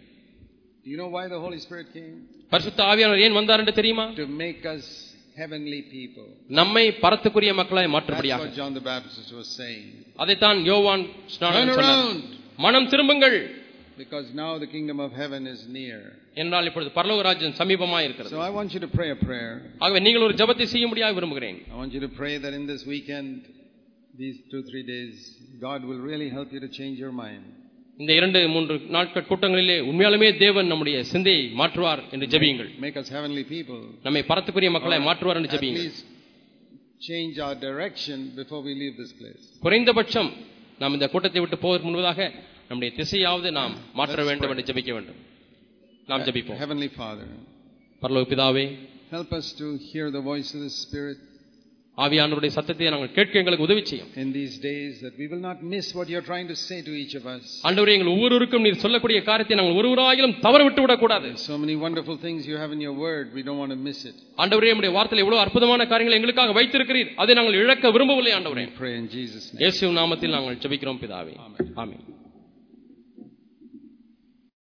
Do you know why the Holy Spirit came?
பரிசுத்த ஆவியானவர் ஏன் வந்தார் என்று தெரியுமா?
To make us heavenly people.
நம்மை பரத்துக்குரிய மக்களாய் மாற்றும்படியாக.
That's what John the Baptist was saying.
அதைத்தான் யோவான் ஸ்நானகன் சொன்னார். மனம் திரும்புங்கள்,
because now the kingdom of heaven is near.
என்றால் இப்பொழுது பரலோக ராஜ்யம் சமீபமாய் இருக்கிறது.
So I want you to pray a prayer.
ஆகவே நீங்கள் ஒரு ஜெபத்தை செய்யும்படியாக விரும்புகிறேன்.
I want you to pray that in this weekend, these two three days, God will really help you to change your mind.
இந்த இரண்டு மூன்று நாட்கள் கூட்டங்களிலே உண்மையாலுமே தேவன் நம்முடைய சிந்தையை மாற்றுவார் என்று ஜெபியுங்கள்.
Make us heavenly people.
நம்மை பரத்துக்குரிய மக்களாய் மாற்றுவார் என்று ஜெபியுங்கள்.
Please change our direction before we leave this place.
குறைந்தபட்சம் நாம் இந்த கூட்டத்தை விட்டு போவதற்கு முன்பதாக நம்முடைய திசையாவது நாம் மாற்ற வேண்டும் என்று ஜெபிக்க வேண்டும். நாம் ஜெபிப்போம்.
Heavenly Father,
பரலோக பிதாவே,
help us to hear the voice of the Spirit.
ஆவியானவருடைய சத்தத்தை நாங்கள் கேட்க எங்களுக்கு உதவி செய்யும்.
In these days that we will not miss what you are trying to say to each of us.
ஆண்டவரே, எங்கள் ஒவ்வொருவருக்கும் நீர் சொல்லக்கூடிய காரியத்தை நாங்கள் ஒருவராயிலும் தவற விட்டு விட கூடாது.
So many wonderful things you have in your word, we don't want to miss it.
ஆண்டவரே, உம்முடைய வார்த்தையில் எவ்வளவு அற்புதமான காரியங்களை எங்களுக்காக வைத்திருக்கிறீர், அதை நாங்கள் இழக்க விரும்பவில்லை. ஆண்டவரே,
pray in Jesus name.
இயேசுவின் நாமத்தில் நாங்கள் ஜெபிக்கிறோம் பிதாவே. ஆமென்.